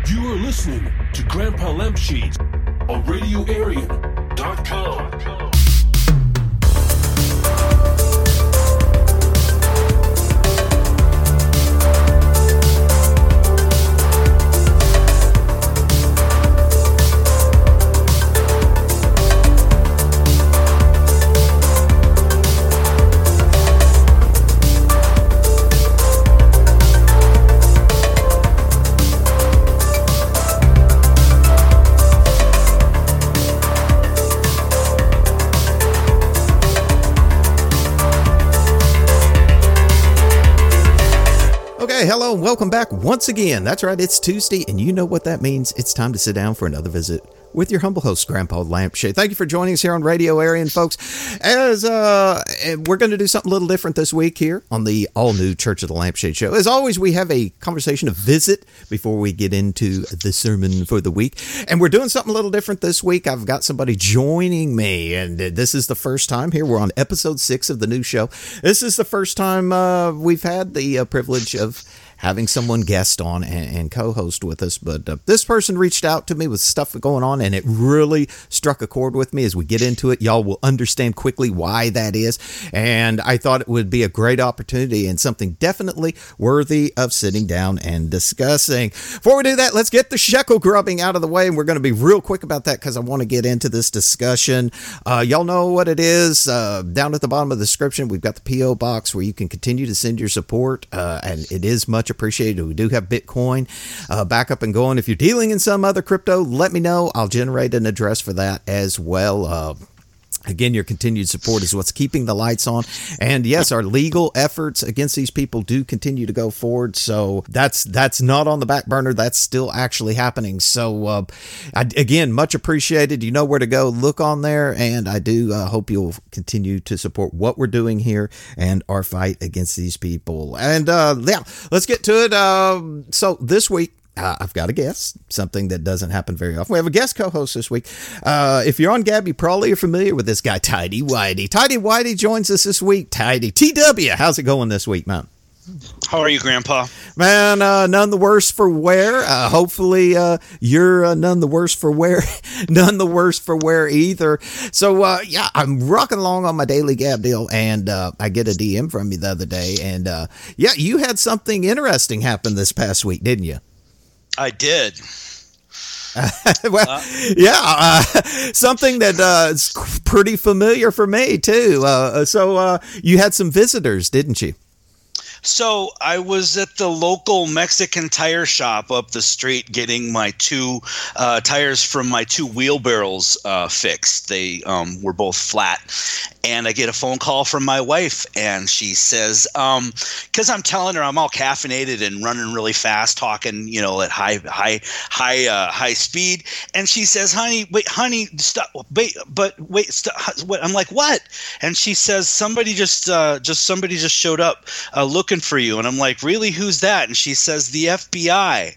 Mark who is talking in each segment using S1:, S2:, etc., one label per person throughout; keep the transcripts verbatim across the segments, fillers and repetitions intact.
S1: You are listening to Grandpa Lampshade on radio arian dot com.
S2: Hello and welcome back once again. That's right, it's Tuesday, and you know what that means. It's time to sit down for another visit with your humble host, Grandpa Lampshade. Thank you for joining us here on Radio Arian, folks. As uh, we're going to do something a little different this week here on the all-new Church of the Lampshade show. As always, we have a conversation, a visit, before we get into the sermon for the week. And we're doing something a little different this week. I've got somebody joining me, and this is the first time here. We're on episode six of the new show. This is the first time uh, we've had the uh, privilege of having someone guest on and, and co-host with us. But uh, this person reached out to me with stuff going on, and it really struck a chord with me. As we get into it, y'all will understand quickly why that is. And I thought it would be a great opportunity and something definitely worthy of sitting down and discussing. Before we do that, let's get the shekel grubbing out of the way. And we're going to be real quick about that because I want to get into this discussion. Uh, y'all know what it is. Uh, down at the bottom of the description, we've got the P O box where you can continue to send your support. Uh, and it is much appreciated. We do have Bitcoin uh, back up and going. If you're dealing in some other crypto, let me know. I'll generate an address for that as well. Uh, Again, your continued support is what's keeping the lights on. And yes, our legal efforts against these people do continue to go forward. So that's that's not on the back burner. That's still actually happening. So uh, I, again, much appreciated. You know where to go. Look on there. And I do uh, hope you'll continue to support what we're doing here and our fight against these people. And uh, yeah, let's get to it. Uh, so this week, Uh, I've got a guest, something that doesn't happen very often. We have a guest co-host this week. Uh, if you're on Gab, you probably are familiar with this guy, Tidy Whitey. Tidy Whitey joins us this week. Tidy, T W, how's it going this week, man?
S3: How are you, Grandpa?
S2: Man, uh, none the worse for wear. Uh, hopefully, uh, you're uh, none the worse for wear. None the worse for wear either. So, uh, yeah, I'm rocking along on my daily Gab deal, and uh, I get a D M from you the other day. And, uh, yeah, you had something interesting happen this past week, didn't you?
S3: I did.
S2: well, uh, yeah, uh, something that uh, is pretty familiar for me, too. Uh, so uh, you had some visitors, didn't you?
S3: So I was at the local Mexican tire shop up the street getting my two uh, tires from my two wheelbarrows uh, fixed. They um, were both flat. And I get a phone call from my wife, and she says, um, because I'm telling her I'm all caffeinated and running really fast, talking, you know, at high, high, high, uh, high speed. And she says, honey, wait, honey, stop, wait, but wait, stop. What? I'm like, what? And she says, somebody just, uh, just somebody just showed up uh, looking for you. And I'm like, really? Who's that? And she says, the F B I.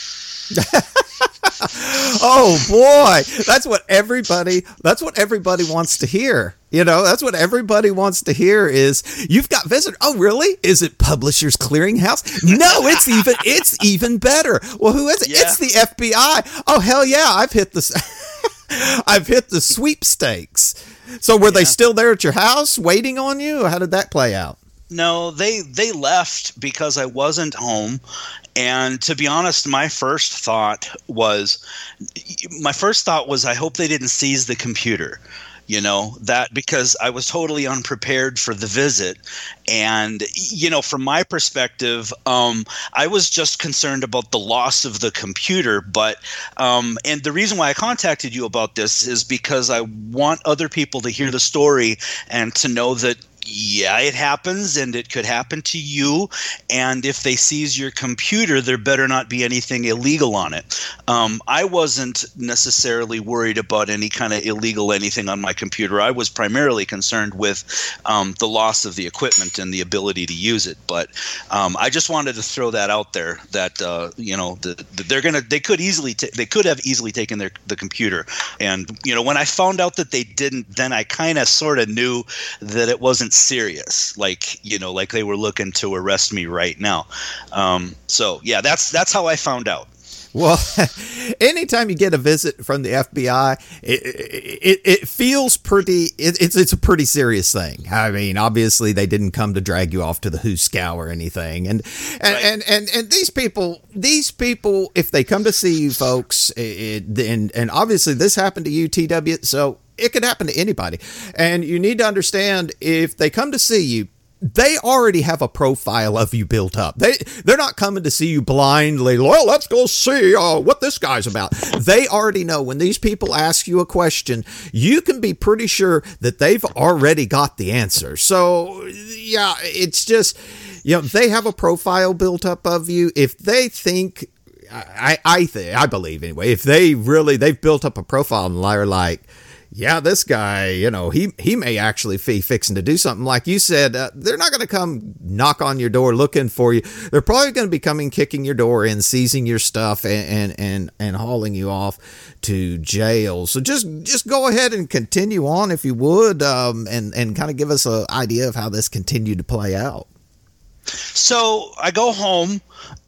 S2: Oh boy, that's what everybody that's what everybody wants to hear. You know, that's what everybody wants to hear is you've got visitors. Oh, really? Is it Publishers Clearinghouse? No, it's even it's even better. Well, who is it? Yeah. It's the F B I. Oh, hell yeah, I've hit the I've hit the sweepstakes. So were yeah. they still there at your house waiting on you? How did that play out?
S3: No, they they left because I wasn't home. And to be honest, my first thought was, my first thought was, I hope they didn't seize the computer, you know, that because I was totally unprepared for the visit. And, you know, from my perspective, um, I was just concerned about the loss of the computer. But um, and the reason why I contacted you about this is because I want other people to hear the story and to know that, yeah, it happens, and it could happen to you. And if they seize your computer, there better not be anything illegal on it. Um, I wasn't necessarily worried about any kind of illegal anything on my computer. I was primarily concerned with um, the loss of the equipment and the ability to use it. But um, I just wanted to throw that out there that uh, you know the, the, they're gonna they could easily t- they could have easily taken their the computer. And you know when I found out that they didn't, then I kind of sort of knew that it wasn't serious, like you know like they were looking to arrest me right now. Um so yeah, that's that's how I found out.
S2: Well, anytime you get a visit from the F B I, it it, it feels pretty. It, it's it's a pretty serious thing. I mean, obviously they didn't come to drag you off to the Hooskow or anything, and and,
S3: Right.
S2: and, and and these people, these people, if they come to see you, folks, it, and and obviously this happened to you, T W. So it could happen to anybody, and you need to understand if they come to see you, they already have a profile of you built up. They, they're not coming to see you blindly. Well, let's go see uh, what this guy's about. They already know when these people ask you a question, you can be pretty sure that they've already got the answer. So, yeah, it's just, you know, they have a profile built up of you. If they think, I, I, th- I believe anyway, if they really, they've built up a profile and they're like, yeah, this guy, you know, he he may actually be fixing to do something. Like you said, uh, they're not going to come knock on your door looking for you. They're probably going to be coming, kicking your door in, seizing your stuff, and and and, and hauling you off to jail. So just just go ahead and continue on if you would, um, and and kind of give us an idea of how this continued to play out.
S3: So I go home,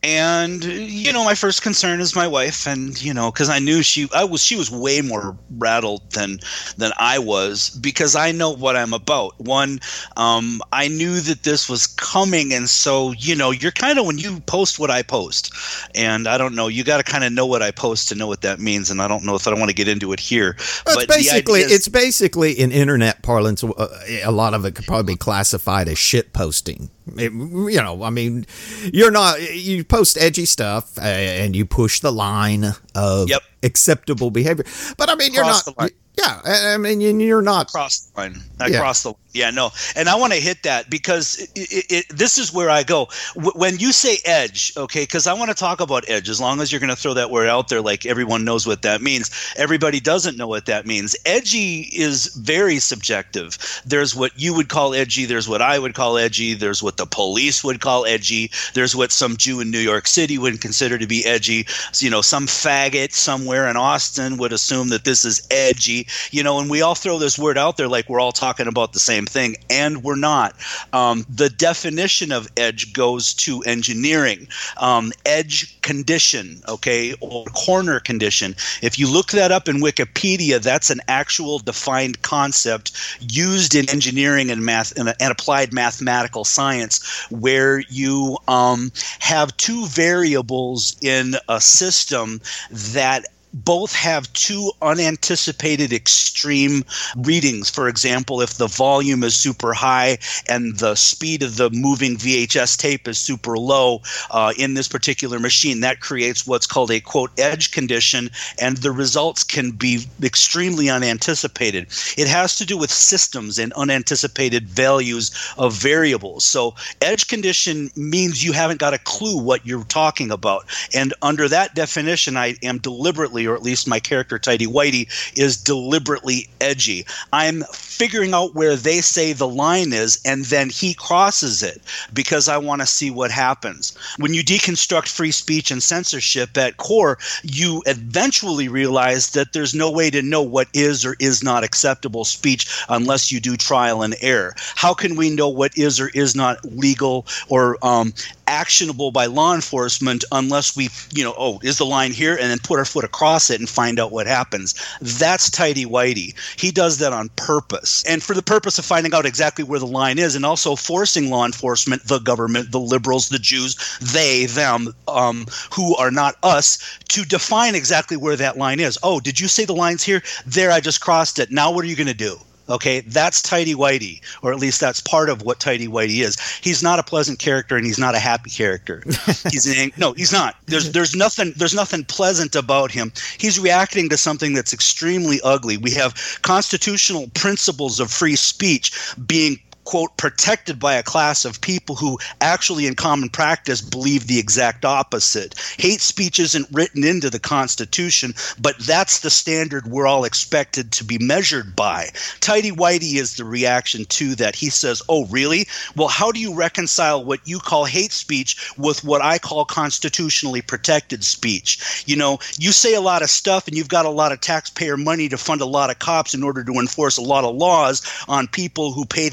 S3: and you know, my first concern is my wife, and you know, because I knew she, I was, she was way more rattled than than I was, because I know what I'm about. One, um, I knew that this was coming, and so you know, you're kind of, when you post what I post, and I don't know, you got to kind of know what I post to know what that means, and I don't know if I don't want to get into it here.
S2: Well,
S3: but
S2: it's basically,
S3: the idea is,
S2: it's basically in internet parlance. Uh, a lot of it could probably be classified as shit posting. It, you know, I mean, you're not, you post edgy stuff uh, and you push the line of
S3: Yep.
S2: acceptable behavior. But I mean, you're
S3: Cross
S2: not,
S3: the line.
S2: yeah, I I mean, you're not.
S3: Cross the line. I
S2: Yeah.
S3: cross the line. Yeah, no. And I want to hit that because it, it, it, this is where I go. W- when you say edge, okay, because I want to talk about edge, as long as you're going to throw that word out there like everyone knows what that means. Everybody doesn't know what that means. Edgy is very subjective. There's what you would call edgy. There's what I would call edgy. There's what the police would call edgy. There's what some Jew in New York City would consider to be edgy. So, you know, some faggot somewhere in Austin would assume that this is edgy. You know, and we all throw this word out there like we're all talking about the same thing, and we're not. Um, the definition of edge goes to engineering. Um, edge condition, okay, or corner condition. If you look that up in Wikipedia, that's an actual defined concept used in engineering and math and, and applied mathematical science, where you um, have two variables in a system that both have two unanticipated extreme readings. For example, if the volume is super high and the speed of the moving V H S tape is super low uh, in this particular machine, that creates what's called a, quote, edge condition, and the results can be extremely unanticipated. It has to do with systems and unanticipated values of variables. So edge condition means you haven't got a clue what you're talking about. And under that definition, I am deliberately, or at least my character Tidy Whitey, is deliberately edgy. I'm figuring out where they say the line is, and then he crosses it because I want to see what happens. When you deconstruct free speech and censorship at core, you eventually realize that there's no way to know what is or is not acceptable speech unless you do trial and error. How can we know what is or is not legal or um, actionable by law enforcement unless we, you know, oh, is the line here, and then put our foot across it and find out what happens? That's Tidy Whitey. He does that on purpose, and for the purpose of finding out exactly where the line is, and also forcing law enforcement, the government, the liberals, the Jews, they, them, um, who are not us, to define exactly where that line is. Oh, did you say the line's here? There, I just crossed it. Now what are you going to do? Okay, that's Tidy Whitey, or at least that's part of what Tidy Whitey is. He's not a pleasant character, and he's not a happy character. He's an, no, he's not. There's there's nothing there's nothing pleasant about him. He's reacting to something that's extremely ugly. We have constitutional principles of free speech being, quote, protected by a class of people who actually in common practice believe the exact opposite. Hate speech isn't written into the Constitution, but that's the standard we're all expected to be measured by. Tidy Whitey is the reaction to that. He says, oh, really? Well, how do you reconcile what you call hate speech with what I call constitutionally protected speech? You know, you say a lot of stuff and you've got a lot of taxpayer money to fund a lot of cops in order to enforce a lot of laws on people who pay the tax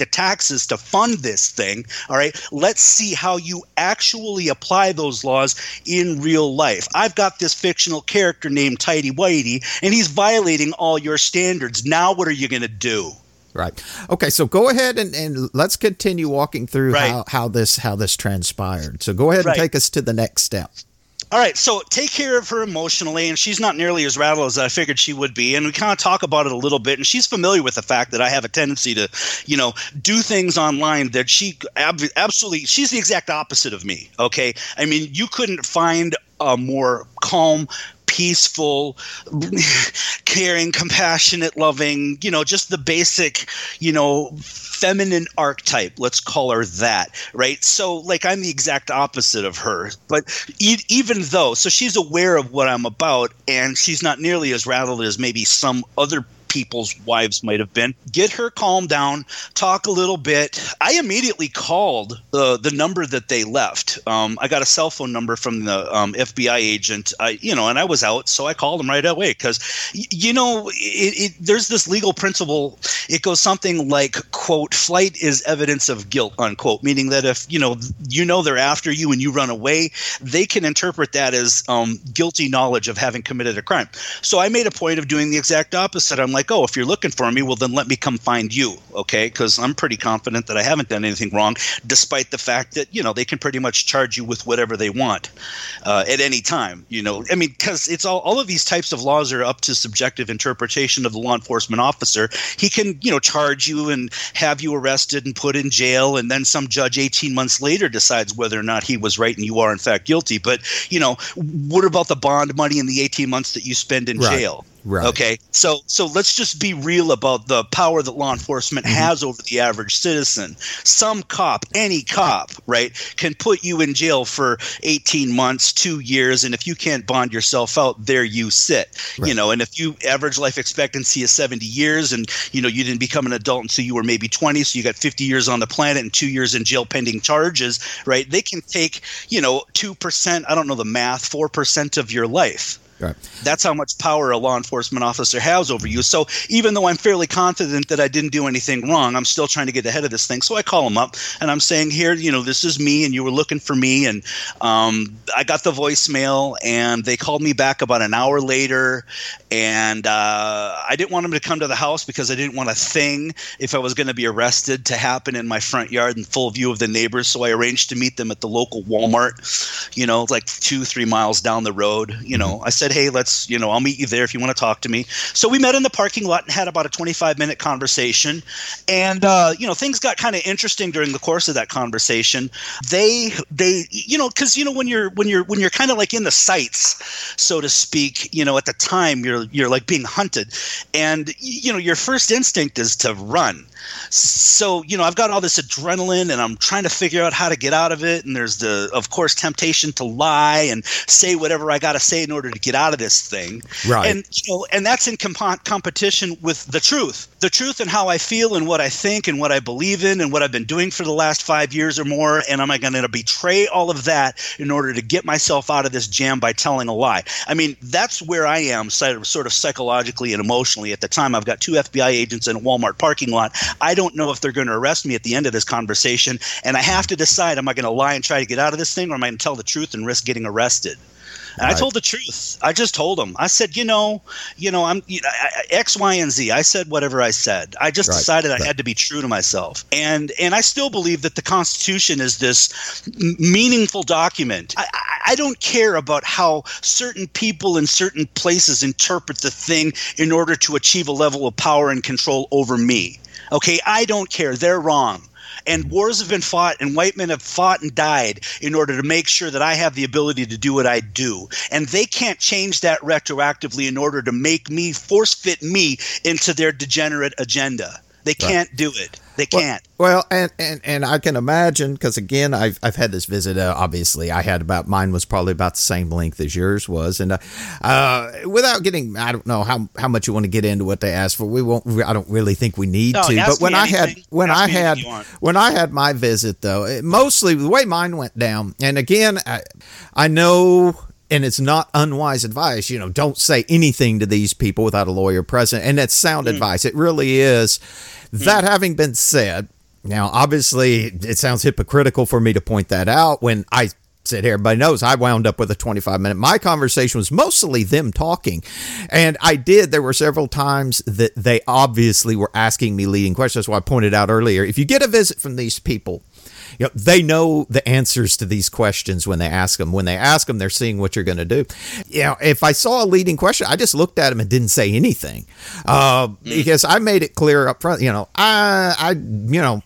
S3: taxes to fund this thing. All right. Let's see how you actually apply those laws in real life. I've got this fictional character named Tidy Whitey, and he's violating all your standards. Now what are you going to do?
S2: Right. Okay. So go ahead and, and let's continue walking through
S3: right.
S2: how, how this how this transpired. So go ahead
S3: right.
S2: and take us to the next step.
S3: All right, so take care of her emotionally, and she's not nearly as rattled as I figured she would be, and we kind of talk about it a little bit, and she's familiar with the fact that I have a tendency to, you know, do things online that she ab- absolutely – she's the exact opposite of me, okay? I mean, you couldn't find a more calm – peaceful, caring, compassionate, loving, you know, just the basic, you know, feminine archetype. Let's call her that, right? So, like, I'm the exact opposite of her. But e- even though, so she's aware of what I'm about, and she's not nearly as rattled as maybe some other people's wives might have been. Get her calmed down, talk a little bit. I immediately called the the number that they left. Um, I got a cell phone number from the um, F B I agent, I, you know, and I was out, so I called him right away because, y- you know, it, it, there's this legal principle. It goes something like, quote, flight is evidence of guilt, unquote, meaning that if, you know, you know they're after you and you run away, they can interpret that as um, guilty knowledge of having committed a crime. So I made a point of doing the exact opposite. I'm like, oh, if you're looking for me, well, then let me come find you, okay? Because I'm pretty confident that I haven't done anything wrong, despite the fact that, you know, they can pretty much charge you with whatever they want uh, at any time, you know. I mean, because it's all, all of these types of laws are up to subjective interpretation of the law enforcement officer. He can, you know, charge you and have you arrested and put in jail, and then some judge eighteen months later decides whether or not he was right and you are, in fact, guilty. But, you know, what about the bond money in the eighteen months that you spend in
S2: right.
S3: jail?
S2: Right.
S3: Okay. So so let's just be real about the power that law enforcement mm-hmm. has over the average citizen. Some cop, any cop, right, can put you in jail for eighteen months, two years, and if you can't bond yourself out, there you sit. Right. You know, and if you average life expectancy is seventy years and, you know, you didn't become an adult until you were maybe twenty, so you got fifty years on the planet and two years in jail pending charges, right? They can take, you know, two percent, I don't know the math, four percent of your life.
S2: Right.
S3: That's how much power a law enforcement officer has over you. So even though I'm fairly confident that I didn't do anything wrong, I'm still trying to get ahead of this thing. So I call him up and I'm saying, here, you know, this is me and you were looking for me. And um, I got the voicemail and they called me back about an hour later. And uh, I didn't want him to come to the house because I didn't want a thing if I was going to be arrested to happen in my front yard in full view of the neighbors. So I arranged to meet them at the local Walmart, you know, like two, three miles down the road. You know, I said, hey, let's, you know, I'll meet you there if you want to talk to me. So we met in the parking lot and had about a twenty-five minute conversation. And, uh, you know, things got kind of interesting during the course of that conversation. They, they, you know, cause you know, when you're, when you're, when you're kind of like in the sights, so to speak, you know, at the time you're, you're like being hunted and, you know, your first instinct is to run. So, you know, I've got all this adrenaline and I'm trying to figure out how to get out of it. And there's the, of course, temptation to lie and say whatever I got to say in order to get out of this thing.
S2: Right.
S3: And, you know, and that's in comp- competition with the truth, the truth and how I feel and what I think and what I believe in and what I've been doing for the last five years or more. And am I going to betray all of that in order to get myself out of this jam by telling a lie? I mean, that's where I am sort of psychologically and emotionally at the time. I've got two F B I agents in a Walmart parking lot. I don't know if they're going to arrest me at the end of this conversation, and I have to decide, am I going to lie and try to get out of this thing, or am I going to tell the truth and risk getting arrested? And right. I told the truth. I just told them. I said, you know, you know, I'm you know, I, X, Y, and Z. I said whatever I said. I just right. decided I right. had to be true to myself. And and I still believe that the Constitution is this m- meaningful document. I, I, I don't care about how certain people in certain places interpret the thing in order to achieve a level of power and control over me. Okay, I don't care. They're wrong. And wars have been fought and white men have fought and died in order to make sure that I have the ability to do what I do. And they can't change that retroactively in order to make me, force fit me into their degenerate agenda. They can't right. do it. They can't.
S2: Well, well and, and, and I can imagine, because again, I've I've had this visit. Uh, obviously, I had about mine was probably about the same length as yours was, and uh, uh, without getting, I don't know how, how much you want to get into what they asked for. We won't. I don't really think we need
S3: no,
S2: to. But when I had when
S3: ask
S2: I had when I had my visit, though, it, mostly the way mine went down, and again, I, I know. And it's not unwise advice, you know, don't say anything to these people without a lawyer present. And that's sound mm. advice. It really is. Mm. That having been said, Now, obviously, it sounds hypocritical for me to point that out when I said, everybody knows I wound up with a twenty-five minute. My conversation was mostly them talking. And I did. There were several times that they obviously were asking me leading questions. That's why I pointed out earlier. If you get a visit from these people, you know, they know the answers to these questions when they ask them. When they ask them, they're seeing what you're going to do. You know, if I saw a leading question, I just looked at them and didn't say anything uh, because I made it clear up front. You know, I, I, you know,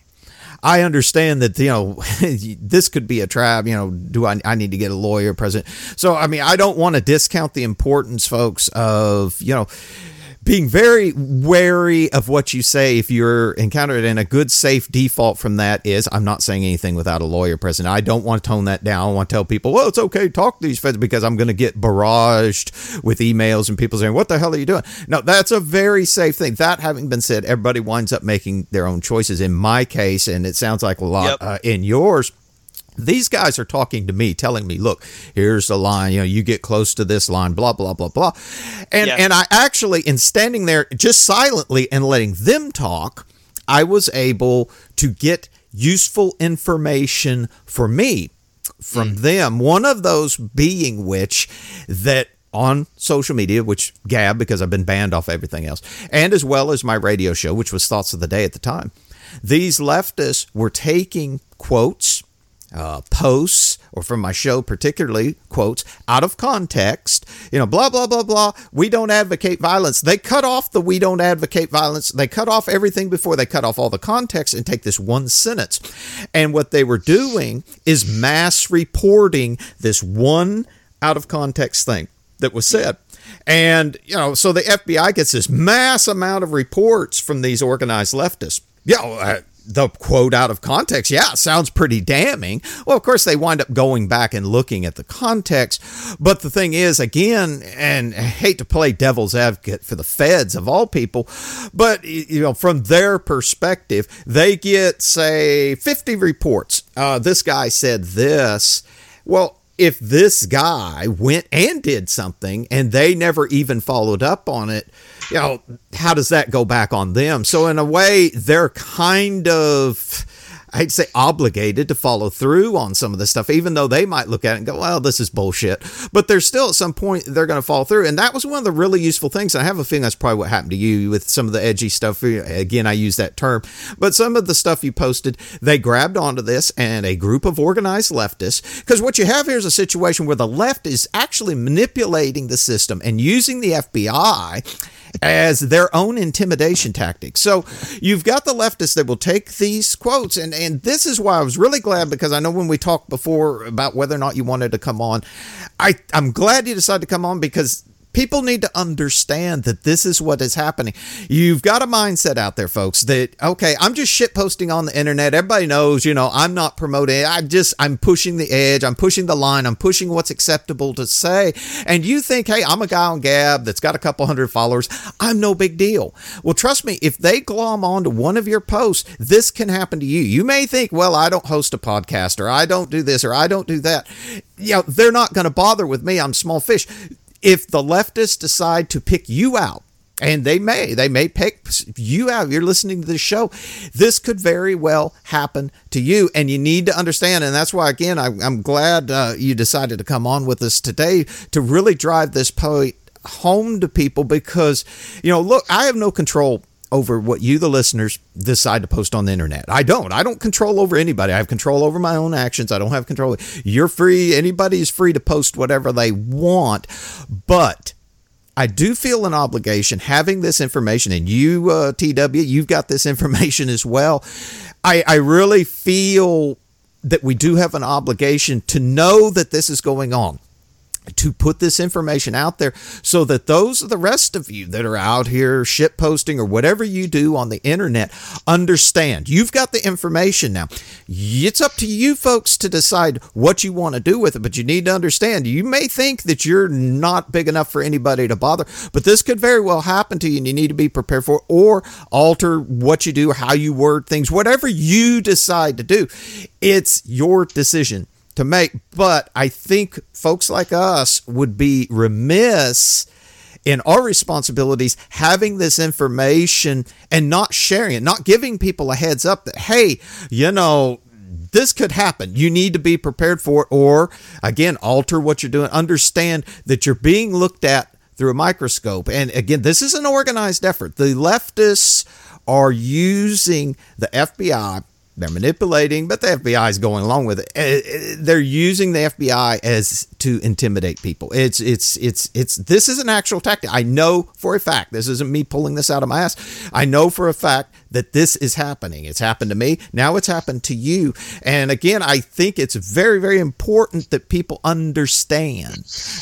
S2: I understand that, you know, this could be a trap. You know, do I, I need to get a lawyer present? So, I mean, I don't want to discount the importance, folks, of, you know, being very wary of what you say if you're encountered, and a good safe default from that is I'm not saying anything without a lawyer present. I don't want to tone that down. I want to tell people, well, it's okay to talk to these feds, because I'm going to get barraged with emails and people saying, what the hell are you doing? No, that's a very safe thing. That having been said, everybody winds up making their own choices. In my case, and it sounds like a lot yep. uh, in yours, these guys are talking to me, telling me, look, here's the line, you know, you get close to this line, blah, blah, blah, blah. And yeah. and I actually, in standing there just silently and letting them talk, I was able to get useful information for me from mm. them. One of those being which that on social media, which Gab, because I've been banned off everything else, and as well as my radio show, which was Thoughts of the Day at the time, these leftists were taking quotes, Uh, posts, or from my show particularly, quotes, out of context, you know, blah, blah, blah, blah, we don't advocate violence. They cut off the we don't advocate violence. They cut off everything before. They cut off all the context and take this one sentence. And what they were doing is mass reporting this one out of context thing that was said. And, you know, so the F B I gets this mass amount of reports from these organized leftists. Yeah, uh, the quote out of context, yeah, sounds pretty damning. Well, of course, they wind up going back and looking at the context. But the thing is, again, and I hate to play devil's advocate for the feds of all people, but, you know, from their perspective, they get, say, fifty reports. Uh, this guy said this. Well, if this guy went and did something and they never even followed up on it, you know, how does that go back on them? So in a way, they're kind of, I'd say, obligated to follow through on some of this stuff, even though they might look at it and go, well, this is bullshit. But there's still at some point they're going to follow through. And that was one of the really useful things. I have a feeling that's probably what happened to you with some of the edgy stuff. Again, I use that term. But some of the stuff you posted, they grabbed onto this, and a group of organized leftists, because what you have here is a situation where the left is actually manipulating the system and using the F B I as their own intimidation tactics. So you've got the leftists that will take these quotes, and, and this is why I was really glad, because I know when we talked before about whether or not you wanted to come on, I, I'm glad you decided to come on, because people need to understand that this is what is happening. You've got a mindset out there, folks, that, okay, I'm just shit posting on the internet. Everybody knows, you know, I'm not promoting. I just, I'm pushing the edge. I'm pushing the line. I'm pushing what's acceptable to say. And you think, hey, I'm a guy on Gab that's got a couple hundred followers. I'm no big deal. Well, trust me, if they glom onto one of your posts, this can happen to you. You may think, well, I don't host a podcast, or I don't do this, or I don't do that. You know, they're not going to bother with me. I'm small fish. If the leftists decide to pick you out, and they may, they may pick you out, you're listening to this show, this could very well happen to you, and you need to understand, and that's why, again, I, I'm glad uh, you decided to come on with us today to really drive this point home to people, because, you know, look, I have no control over what you, the listeners, decide to post on the internet. I don't. I don't control over anybody. I have control over my own actions. I don't have control. You're free. Anybody is free to post whatever they want. But I do feel an obligation having this information, and you, uh, T W, you've got this information as well. I, I really feel that we do have an obligation to know that this is going on, to put this information out there, so that those of the rest of you that are out here shit posting or whatever you do on the internet understand. You've got the information now. It's up to you folks to decide what you want to do with it, but you need to understand, you may think that you're not big enough for anybody to bother, but this could very well happen to you, and you need to be prepared for it, or alter what you do, how you word things, whatever you decide to do. It's your decision to make. But I think folks like us would be remiss in our responsibilities, having this information and not sharing it, not giving people a heads up that, hey, you know, this could happen. You need to be prepared for it, or again, alter what you're doing. Understand that you're being looked at through a microscope. And again, this is an organized effort. The leftists are using the F B I. They're manipulating, but the F B I is going along with it. They're using the F B I as to intimidate people. It's it's it's it's this is an actual tactic. I know for a fact. This isn't me pulling this out of my ass. I know for a fact that this is happening. It's happened to me. Now it's happened to you. And again, I think it's very, very important that people understand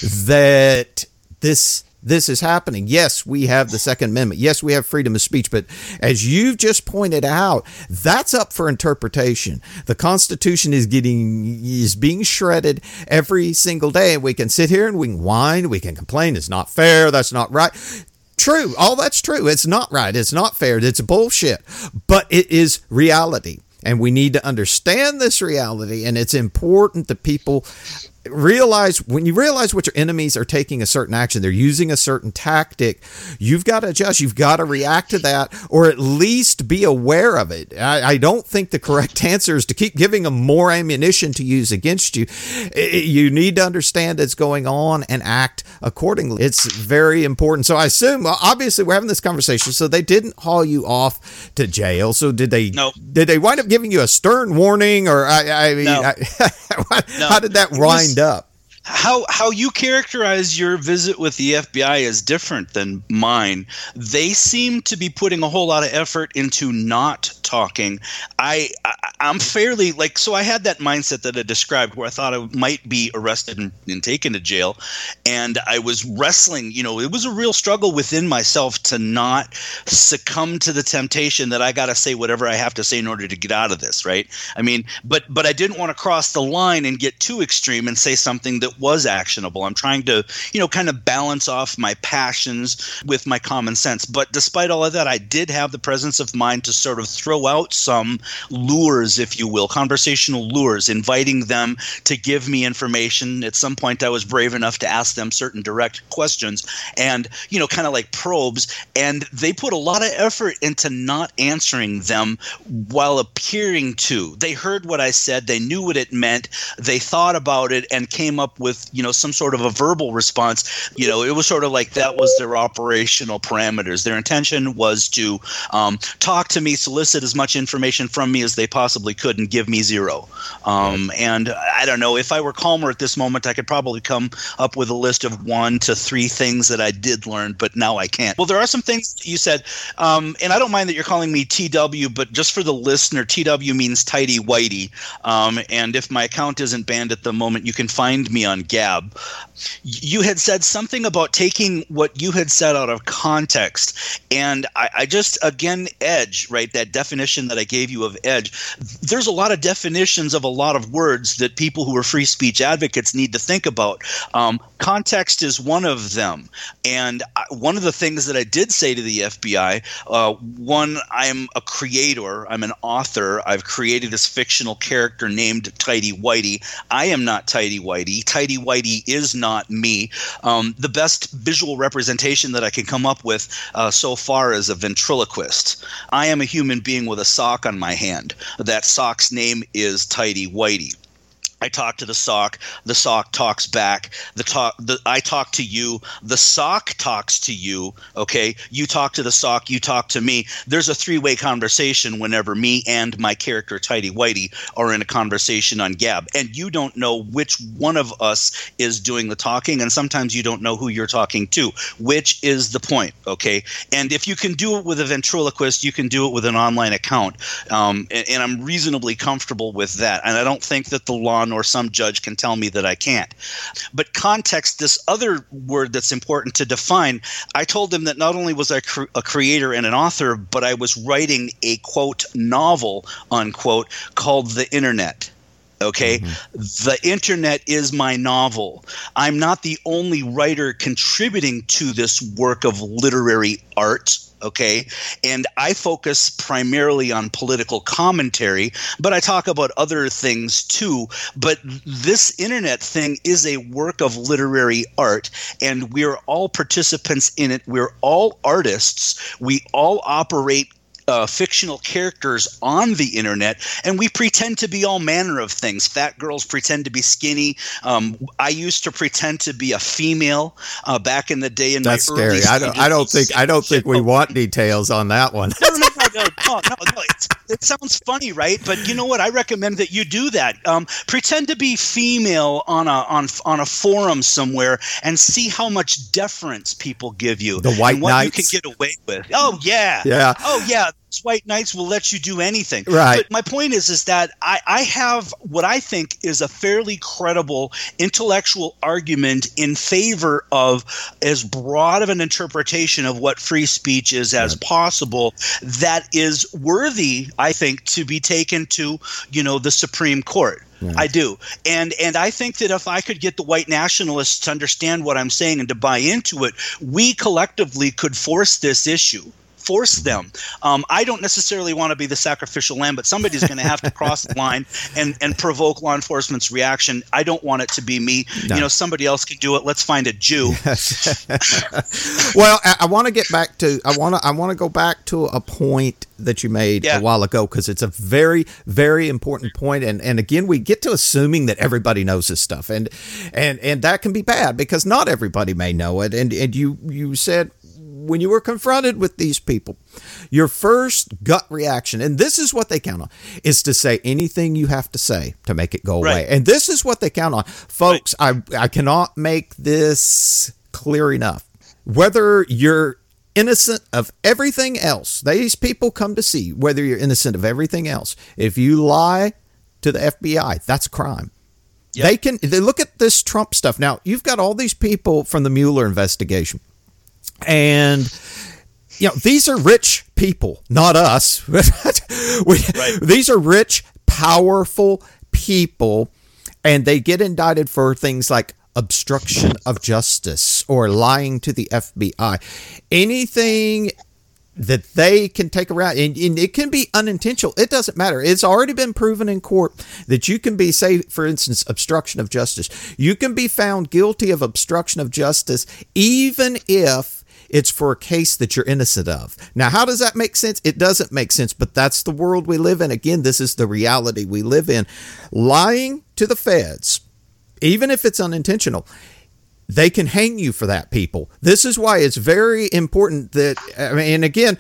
S2: that this This is happening. Yes, we have the Second Amendment. Yes, we have freedom of speech. But as you've just pointed out, that's up for interpretation. The Constitution is getting is being shredded every single day. And we can sit here and we can whine. We can complain. It's not fair. That's not right. True. All that's true. It's not right. It's not fair. It's bullshit. But it is reality. And we need to understand this reality. And it's important that people realize, when you realize what your enemies are taking a certain action, they're using a certain tactic, you've got to adjust, you've got to react to that, or at least be aware of it. I, I don't think the correct answer is to keep giving them more ammunition to use against you. You need to understand it's going on and act accordingly. It's very important. So I assume, well, obviously we're having this conversation, so they didn't haul you off to jail. So did they,
S3: no.
S2: did they wind up giving you a stern warning, or I, I mean,
S3: no.
S2: I,
S3: no.
S2: how did that wind up?
S3: How how you characterize your visit with the F B I is different than mine. They seem to be putting a whole lot of effort into not talking. I, I I'm fairly like so I had that mindset that I described where I thought I might be arrested and, and taken to jail, and I was wrestling. You know, it was a real struggle within myself to not succumb to the temptation that I got to say whatever I have to say in order to get out of this. Right? I mean, but but I didn't want to cross the line and get too extreme and say something that was actionable. I'm trying to, you know, kind of balance off my passions with my common sense. But despite all of that, I did have the presence of mind to sort of throw out some lures, if you will, conversational lures, inviting them to give me information. At some point, I was brave enough to ask them certain direct questions and, you know, kind of like probes. And they put a lot of effort into not answering them while appearing to. They heard what I said. They knew what it meant. They thought about it and came up with with, you know, some sort of a verbal response. You know, it was sort of like that was their operational parameters. Their intention was to um, talk to me, solicit as much information from me as they possibly could, and give me zero. Um, and I don't know, if I were calmer at this moment, I could probably come up with a list of one to three things that I did learn, but now I can't. Well, there are some things you said, um, and I don't mind that you're calling me T W, but just for the listener, T W means tighty whitey. Um, and if my account isn't banned at the moment, you can find me on Gab. You had said something about taking what you had said out of context, and I, I just, again, edge, right, that definition that I gave you of edge. There's a lot of definitions of a lot of words that people who are free speech advocates need to think about. Um, context is one of them, and I, one of the things that I did say to the F B I, uh, one, I'm a creator, I'm an author, I've created this fictional character named Tighty Whitey. I am not Tighty Whitey. Tighty Whitey is not me. Um, the best visual representation that I can come up with uh, so far is a ventriloquist. I am a human being with a sock on my hand. That sock's name is Tighty Whitey. I talk to the sock, the sock talks back, the talk, the, I talk to you, the sock talks to you, okay? You talk to the sock, you talk to me. There's a three-way conversation whenever me and my character Tighty Whitey are in a conversation on Gab. And you don't know which one of us is doing the talking, and sometimes you don't know who you're talking to, which is the point, okay? And if you can do it with a ventriloquist, you can do it with an online account. Um, and, and I'm reasonably comfortable with that. And I don't think that the law or some judge can tell me that I can't. But context, this other word that's important to define, I told them that not only was I cre- a creator and an author, but I was writing a, quote, novel, unquote, called The Internet. Okay.
S2: Mm-hmm.
S3: The internet is my novel. I'm not the only writer contributing to this work of literary art. Okay. And I focus primarily on political commentary, but I talk about other things too. But this internet thing is a work of literary art, and we're all participants in it. We're all artists. We all operate Uh, fictional characters on the internet, and we pretend to be all manner of things. Fat girls pretend to be skinny. Um, I used to pretend to be a female uh, back in the day. In
S2: That's
S3: my
S2: scary.
S3: early
S2: I don't. I don't think. I don't think we want details on that one.
S3: no, no, no, no, no, no, no. It's, it sounds funny, right? But you know what? I recommend that you do that. Um, pretend to be female on a on on a forum somewhere, and see how much deference people give you.
S2: The white
S3: and what
S2: knights
S3: you can get away with. Oh yeah,
S2: yeah.
S3: Oh yeah. White knights will let you do anything.
S2: Right.
S3: But my point is, is that I, I have what I think is a fairly credible intellectual argument in favor of as broad of an interpretation of what free speech is as right. possible that is worthy, I think, to be taken to, you know, the Supreme Court. Yeah. I do. And and I think that if I could get the white nationalists to understand what I'm saying and to buy into it, we collectively could force this issue. Force them. Um, I don't necessarily want to be the sacrificial lamb, but somebody's going to have to cross the line and, and provoke law enforcement's reaction. I don't want it to be me. No. You know, somebody else can do it. Let's find a Jew.
S2: Well, I, I want to get back to. I want to. I want to go back to a point that you made yeah. a while ago, because it's a very, very important point. And and again, we get to assuming that everybody knows this stuff, and and and that can be bad because not everybody may know it. And and you you said, when you were confronted with these people, your first gut reaction, and this is what they count on, is to say anything you have to say to make it go away.
S3: Right.
S2: And this is what they count on. Folks, right. I, I cannot make this clear enough. Whether you're innocent of everything else, these people come to see whether you're innocent of everything else. If you lie to the F B I, that's a crime. Yep. They can, they look at this Trump stuff. Now, you've got all these people from the Mueller investigation. And, you know, these are rich people, not us. we,
S3: right.
S2: These are rich, powerful people, and they get indicted for things like obstruction of justice or lying to the F B I. Anything that they can take around, and, and it can be unintentional. It doesn't matter. It's already been proven in court that you can be, say, for instance, obstruction of justice. You can be found guilty of obstruction of justice even if it's for a case that you're innocent of. Now, how does that make sense? It doesn't make sense, but that's the world we live in. Again, this is the reality we live in. Lying to the feds, even if it's unintentional, they can hang you for that, people. This is why it's very important that, I mean, and again,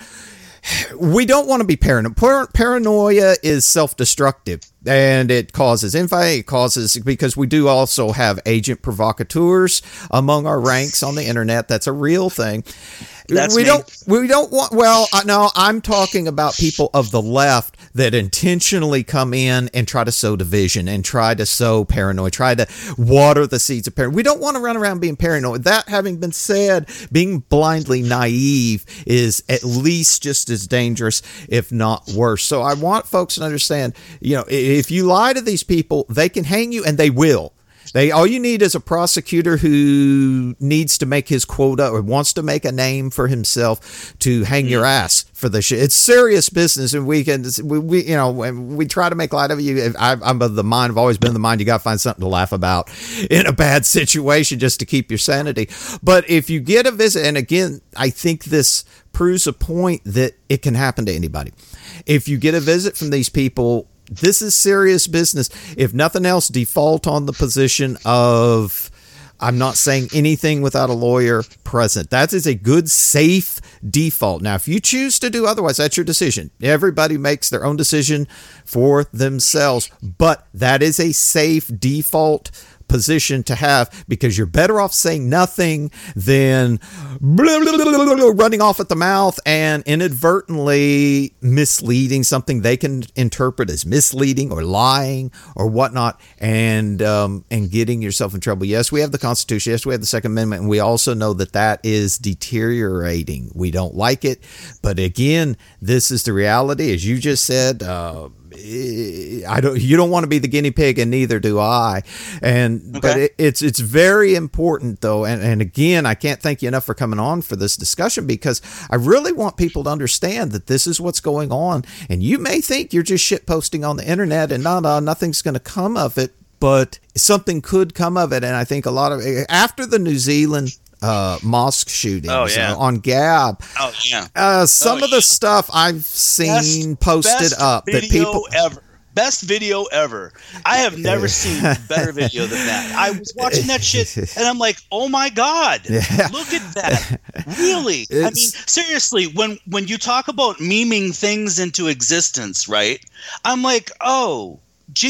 S2: we don't want to be paranoid. Paranoia is self-destructive, and it causes infighting. It causes, because we do also have agent provocateurs among our ranks on the internet. That's a real thing.
S3: That's
S2: we
S3: me.
S2: don't. We don't want. Well, no, I'm talking about people of the left that intentionally come in and try to sow division and try to sow paranoia, try to water the seeds of paranoia. We don't want to run around being paranoid. That having been said, being blindly naive is at least just as dangerous, if not worse. So I want folks to understand, you know, if you lie to these people, they can hang you, and they will. They, all you need is a prosecutor who needs to make his quota or wants to make a name for himself to hang your ass for the shit. It's serious business, and we can, we, we you know, we try to make light of you. I, I'm of the mind, I've always been of the mind, you got to find something to laugh about in a bad situation just to keep your sanity. But if you get a visit, and again, I think this proves a point that it can happen to anybody. If you get a visit from these people, this is serious business. If nothing else, default on the position of, I'm not saying anything without a lawyer present. That is a good, safe default. Now, if you choose to do otherwise, that's your decision. Everybody makes their own decision for themselves, but that is a safe default position to have, because you're better off saying nothing than blah, blah, blah, blah, blah, running off at the mouth and inadvertently misleading something they can interpret as misleading or lying or whatnot, and um, and getting yourself in trouble. Yes, we have the Constitution. Yes, we have the Second Amendment, and we also know that that is deteriorating. We don't like it, but again, this is the reality. As you just said, uh, I don't. You don't want to be the guinea pig, and neither do I. And okay. but it, it's it's very important though. And and again, I can't thank you enough for coming on for this discussion, because I really want people to understand that this is what's going on. And you may think you're just shit posting on the internet, and no, no, nothing's going to come of it. But something could come of it. And I think a lot of after the New Zealand uh mosque shootings oh, yeah. uh, on Gab.
S3: Oh yeah.
S2: Uh, some
S3: oh,
S2: of the
S3: yeah.
S2: stuff I've seen
S3: best,
S2: posted
S3: best
S2: up that people
S3: ever. Best video ever. I have never seen a better video than that. I was watching that shit and I'm like, oh my God, yeah. look at that. Really? It's, I mean, seriously, when when you talk about memeing things into existence, right? I'm like, oh,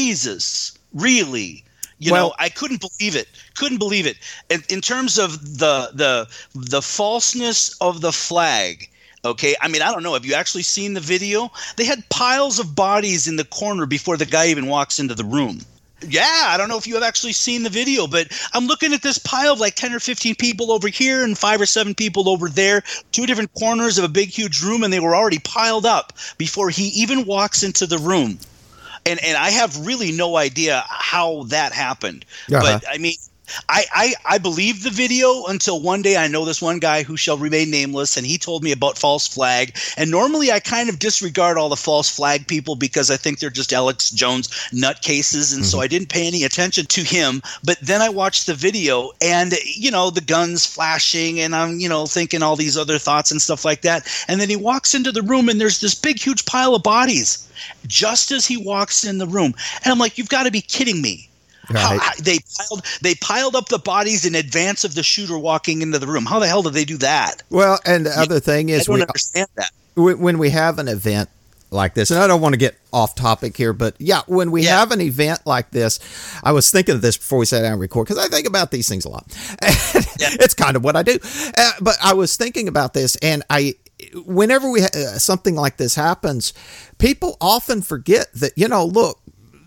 S3: Jesus, really? You well, know, I couldn't believe it. Couldn't believe it. In, in terms of the the the falseness of the flag, okay? I mean, I don't know. Have you actually seen the video? They had piles of bodies in the corner before the guy even walks into the room. Yeah, I don't know if you have actually seen the video, but I'm looking at this pile of like ten or fifteen people over here and five or seven people over there, two different corners of a big, huge room, and they were already piled up before he even walks into the room. And and I have really no idea how that happened. Uh-huh. But, I mean, I, I, I believed the video until one day I know this one guy who shall remain nameless, and he told me about false flag. And normally I kind of disregard all the false flag people because I think they're just Alex Jones nutcases, and mm-hmm. so I didn't pay any attention to him. But then I watched the video, and, you know, the guns flashing, and I'm, you know, thinking all these other thoughts and stuff like that. And then he walks into the room, and there's this big, huge pile of bodies just as he walks in the room. And I'm like, you've got to be kidding me. Right. How, how, they piled they piled up the bodies in advance of the shooter walking into the room. How the hell did they do that?
S2: Well, and the other thing is,
S3: I don't
S2: we,
S3: understand that.
S2: When we have an event like this, and I don't want to get off topic here, but yeah, when we yeah. have an event like this, I was thinking of this before we sat down and record, because I think about these things a lot. yeah. It's kind of what I do. Uh, but I was thinking about this, and I. Whenever we uh, something like this happens, people often forget that, you know, look,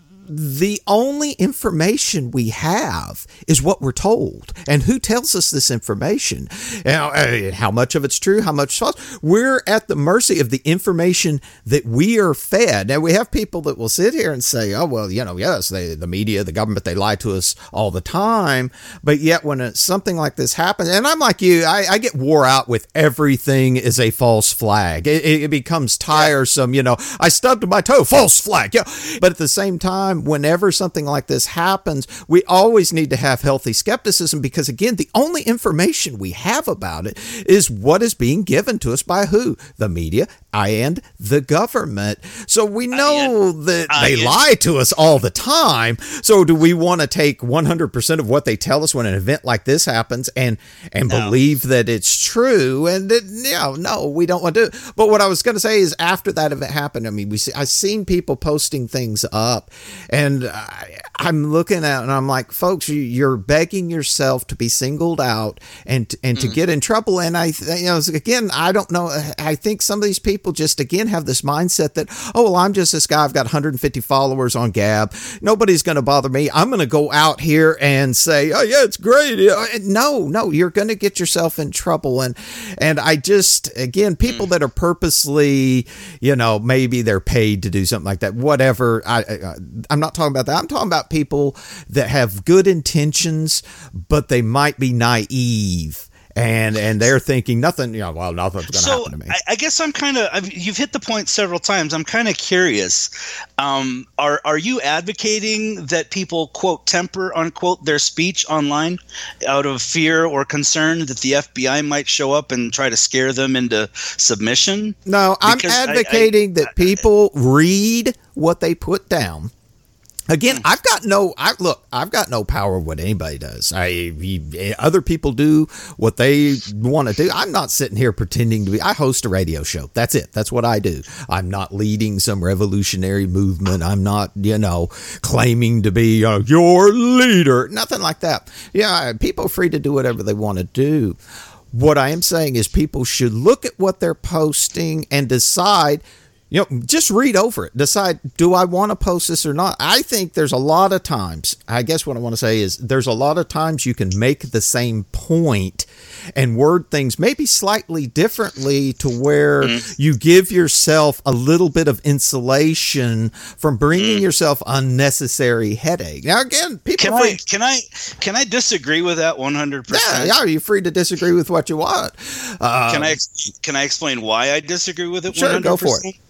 S2: the only information we have is what we're told. And who tells us this information? You know, uh, how much of it's true, how much false? We're at the mercy of the information that we are fed. Now, we have people that will sit here and say, oh, well, you know, yes, they, the media, the government, they lie to us all the time. But yet when it's something like this happens, and I'm like you, I, I get wore out with everything is a false flag. It, it becomes tiresome. You know, I stubbed my toe, false flag. Yeah. But at the same time, whenever something like this happens, we always need to have healthy skepticism, because again, the only information we have about it is what is being given to us by who? The media and the government. So we know uh, that uh, they yeah. lie to us all the time. So do we want to take one hundred percent of what they tell us when an event like this happens and and no. believe that it's true? And that, you know, no, we don't want to do it. But what I was going to say is, after that event happened, I mean, we see, I've seen people posting things up, and I, I'm looking at, and I'm like, folks, you, you're begging yourself to be singled out and and mm. to get in trouble. And I, you know, again, I don't know. I think some of these people just again have this mindset that, oh, well, I'm just this guy. I've got one hundred fifty followers on Gab. Nobody's going to bother me. I'm going to go out here and say, oh yeah, it's great. No, no, you're going to get yourself in trouble. And and I just, again, people mm. that are purposely, you know, maybe they're paid to do something like that. Whatever. I, I I'm not talking about that. I'm talking about people that have good intentions, but they might be naive. And and they're thinking nothing, you know, well, nothing's going to
S3: so
S2: happen to me.
S3: I, I guess I'm kind of, you've hit the point several times. I'm kind of curious. Um, are are you advocating that people, quote, temper, unquote, their speech online out of fear or concern that the F B I might show up and try to scare them into submission?
S2: No, because I'm advocating I, I, that people read what they put down. Again, I've got no, I look, I've got no power of what anybody does. I, he, other people do what they want to do. I'm not sitting here pretending to be, I host a radio show. That's it. That's what I do. I'm not leading some revolutionary movement. I'm not, you know, claiming to be uh, your leader. Nothing like that. Yeah, people are free to do whatever they want to do. What I am saying is people should look at what they're posting and decide, You know, just read over it. Decide, do I want to post this or not? I think there's a lot of times, I guess what I want to say is there's a lot of times you can make the same point and word things maybe slightly differently to where mm. you give yourself a little bit of insulation from bringing mm. yourself unnecessary headache. Now, again, people
S3: can
S2: think,
S3: I, can I, can I disagree with that one hundred percent?
S2: Yeah, yeah, you're free to disagree with what you want. Um,
S3: can I, can I explain why I disagree with it?
S2: Sure,
S3: one hundred percent?
S2: Go for it.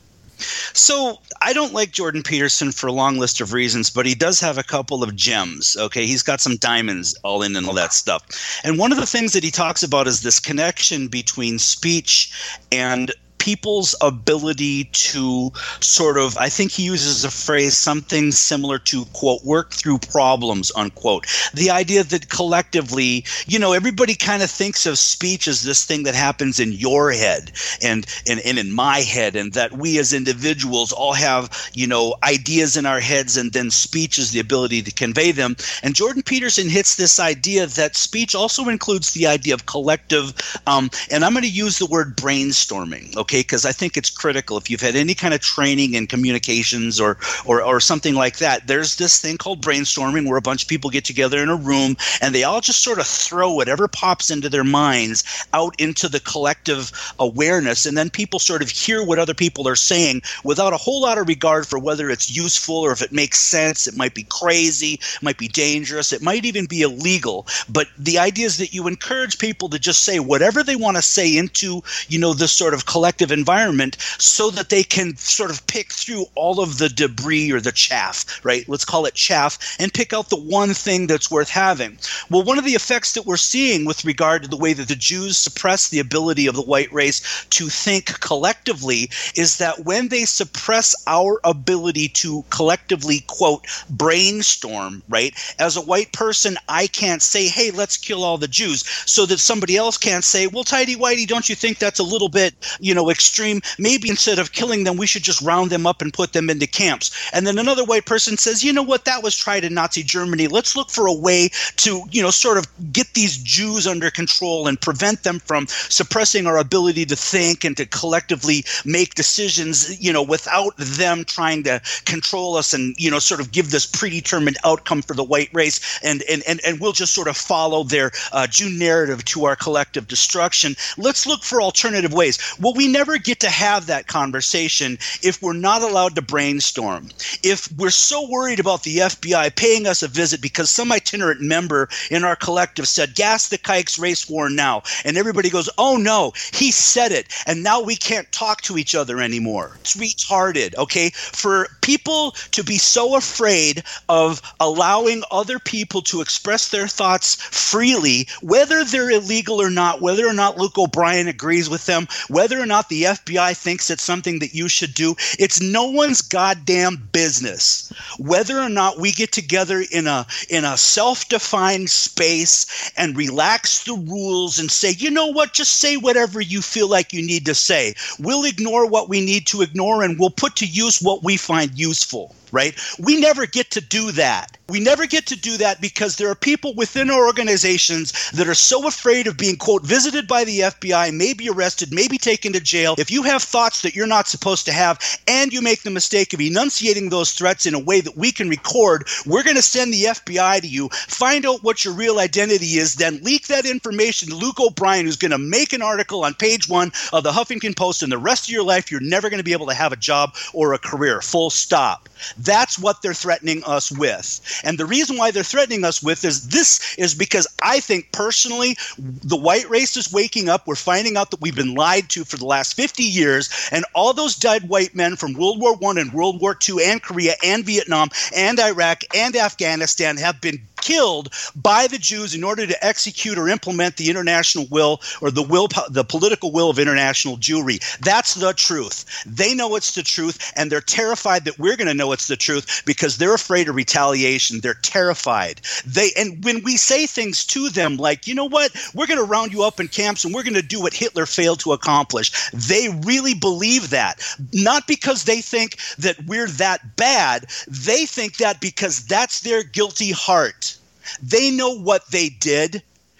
S3: So I don't like Jordan Peterson for a long list of reasons, but he does have a couple of gems. Okay, he's got some diamonds all in and all that stuff. And one of the things that he talks about is this connection between speech and people's ability to sort of, I think he uses a phrase, something similar to, quote, work through problems, unquote. The idea that collectively, you know, everybody kind of thinks of speech as this thing that happens in your head and, and, and in my head, and that we as individuals all have, you know, ideas in our heads, and then speech is the ability to convey them. And Jordan Peterson hits this idea that speech also includes the idea of collective, um, and I'm going to use the word brainstorming, okay? Okay, because I think it's critical. If you've had any kind of training in communications or, or or something like that, there's this thing called brainstorming where a bunch of people get together in a room and they all just sort of throw whatever pops into their minds out into the collective awareness, and then people sort of hear what other people are saying without a whole lot of regard for whether it's useful or if it makes sense. It might be crazy, it might be dangerous, it might even be illegal. But the idea is that you encourage people to just say whatever they want to say into, you know, this sort of collective environment so that they can sort of pick through all of the debris or the chaff, right? Let's call it chaff, and pick out the one thing that's worth having. Well, one of the effects that we're seeing with regard to the way that the Jews suppress the ability of the white race to think collectively is that when they suppress our ability to collectively, quote, brainstorm, right? As a white person, I can't say, hey, let's kill all the Jews, so that somebody else can't say, well, tighty whitey, don't you think that's a little bit, you know, extreme? Maybe instead of killing them, we should just round them up and put them into camps. And then another white person says, you know what, that was tried in Nazi Germany. Let's look for a way to, you know, sort of get these Jews under control and prevent them from suppressing our ability to think and to collectively make decisions, you know, without them trying to control us and, you know, sort of give this predetermined outcome for the white race. And, and, and, and we'll just sort of follow their uh, Jew narrative to our collective destruction. Let's look for alternative ways. Well, we never get to have that conversation if we're not allowed to brainstorm. If we're so worried about the F B I paying us a visit because some itinerant member in our collective said, gas the kikes, race war now. And everybody goes, oh no, he said it. And now we can't talk to each other anymore. It's retarded, okay? For people to be so afraid of allowing other people to express their thoughts freely, whether they're illegal or not, whether or not Luke O'Brien agrees with them, whether or not the F B I thinks it's something that you should do, it's no one's goddamn business. Whether or not we get together in a in a self-defined space and relax the rules and say, you know what, just say whatever you feel like you need to say. We'll ignore what we need to ignore and we'll put to use what we find useful. Right? We never get to do that. We never get to do that because there are people within our organizations that are so afraid of being, quote, visited by the F B I, maybe arrested, maybe taken to jail. If you have thoughts that you're not supposed to have and you make the mistake of enunciating those threats in a way that we can record, we're going to send the F B I to you, find out what your real identity is, then leak that information to Luke O'Brien, who's going to make an article on page one of the Huffington Post, and the rest of your life, you're never going to be able to have a job or a career, full stop. That's what they're threatening us with. And the reason why they're threatening us with is this is because I think personally the white race is waking up. We're finding out that we've been lied to for the last fifty years, and all those dead white men from World War One and World War Two and Korea and Vietnam and Iraq and Afghanistan have been killed by the Jews in order to execute or implement the international will or the will, the political will of international Jewry. That's the truth. They know it's the truth, and they're terrified that we're going to know it's the truth because they're afraid of retaliation. They're terrified. They and when we say things to them like, you know what, we're going to round you up in camps and we're going to do what Hitler failed to accomplish, they really believe that. Not because they think that we're that bad. They think that because that's their guilty heart. They know what they did.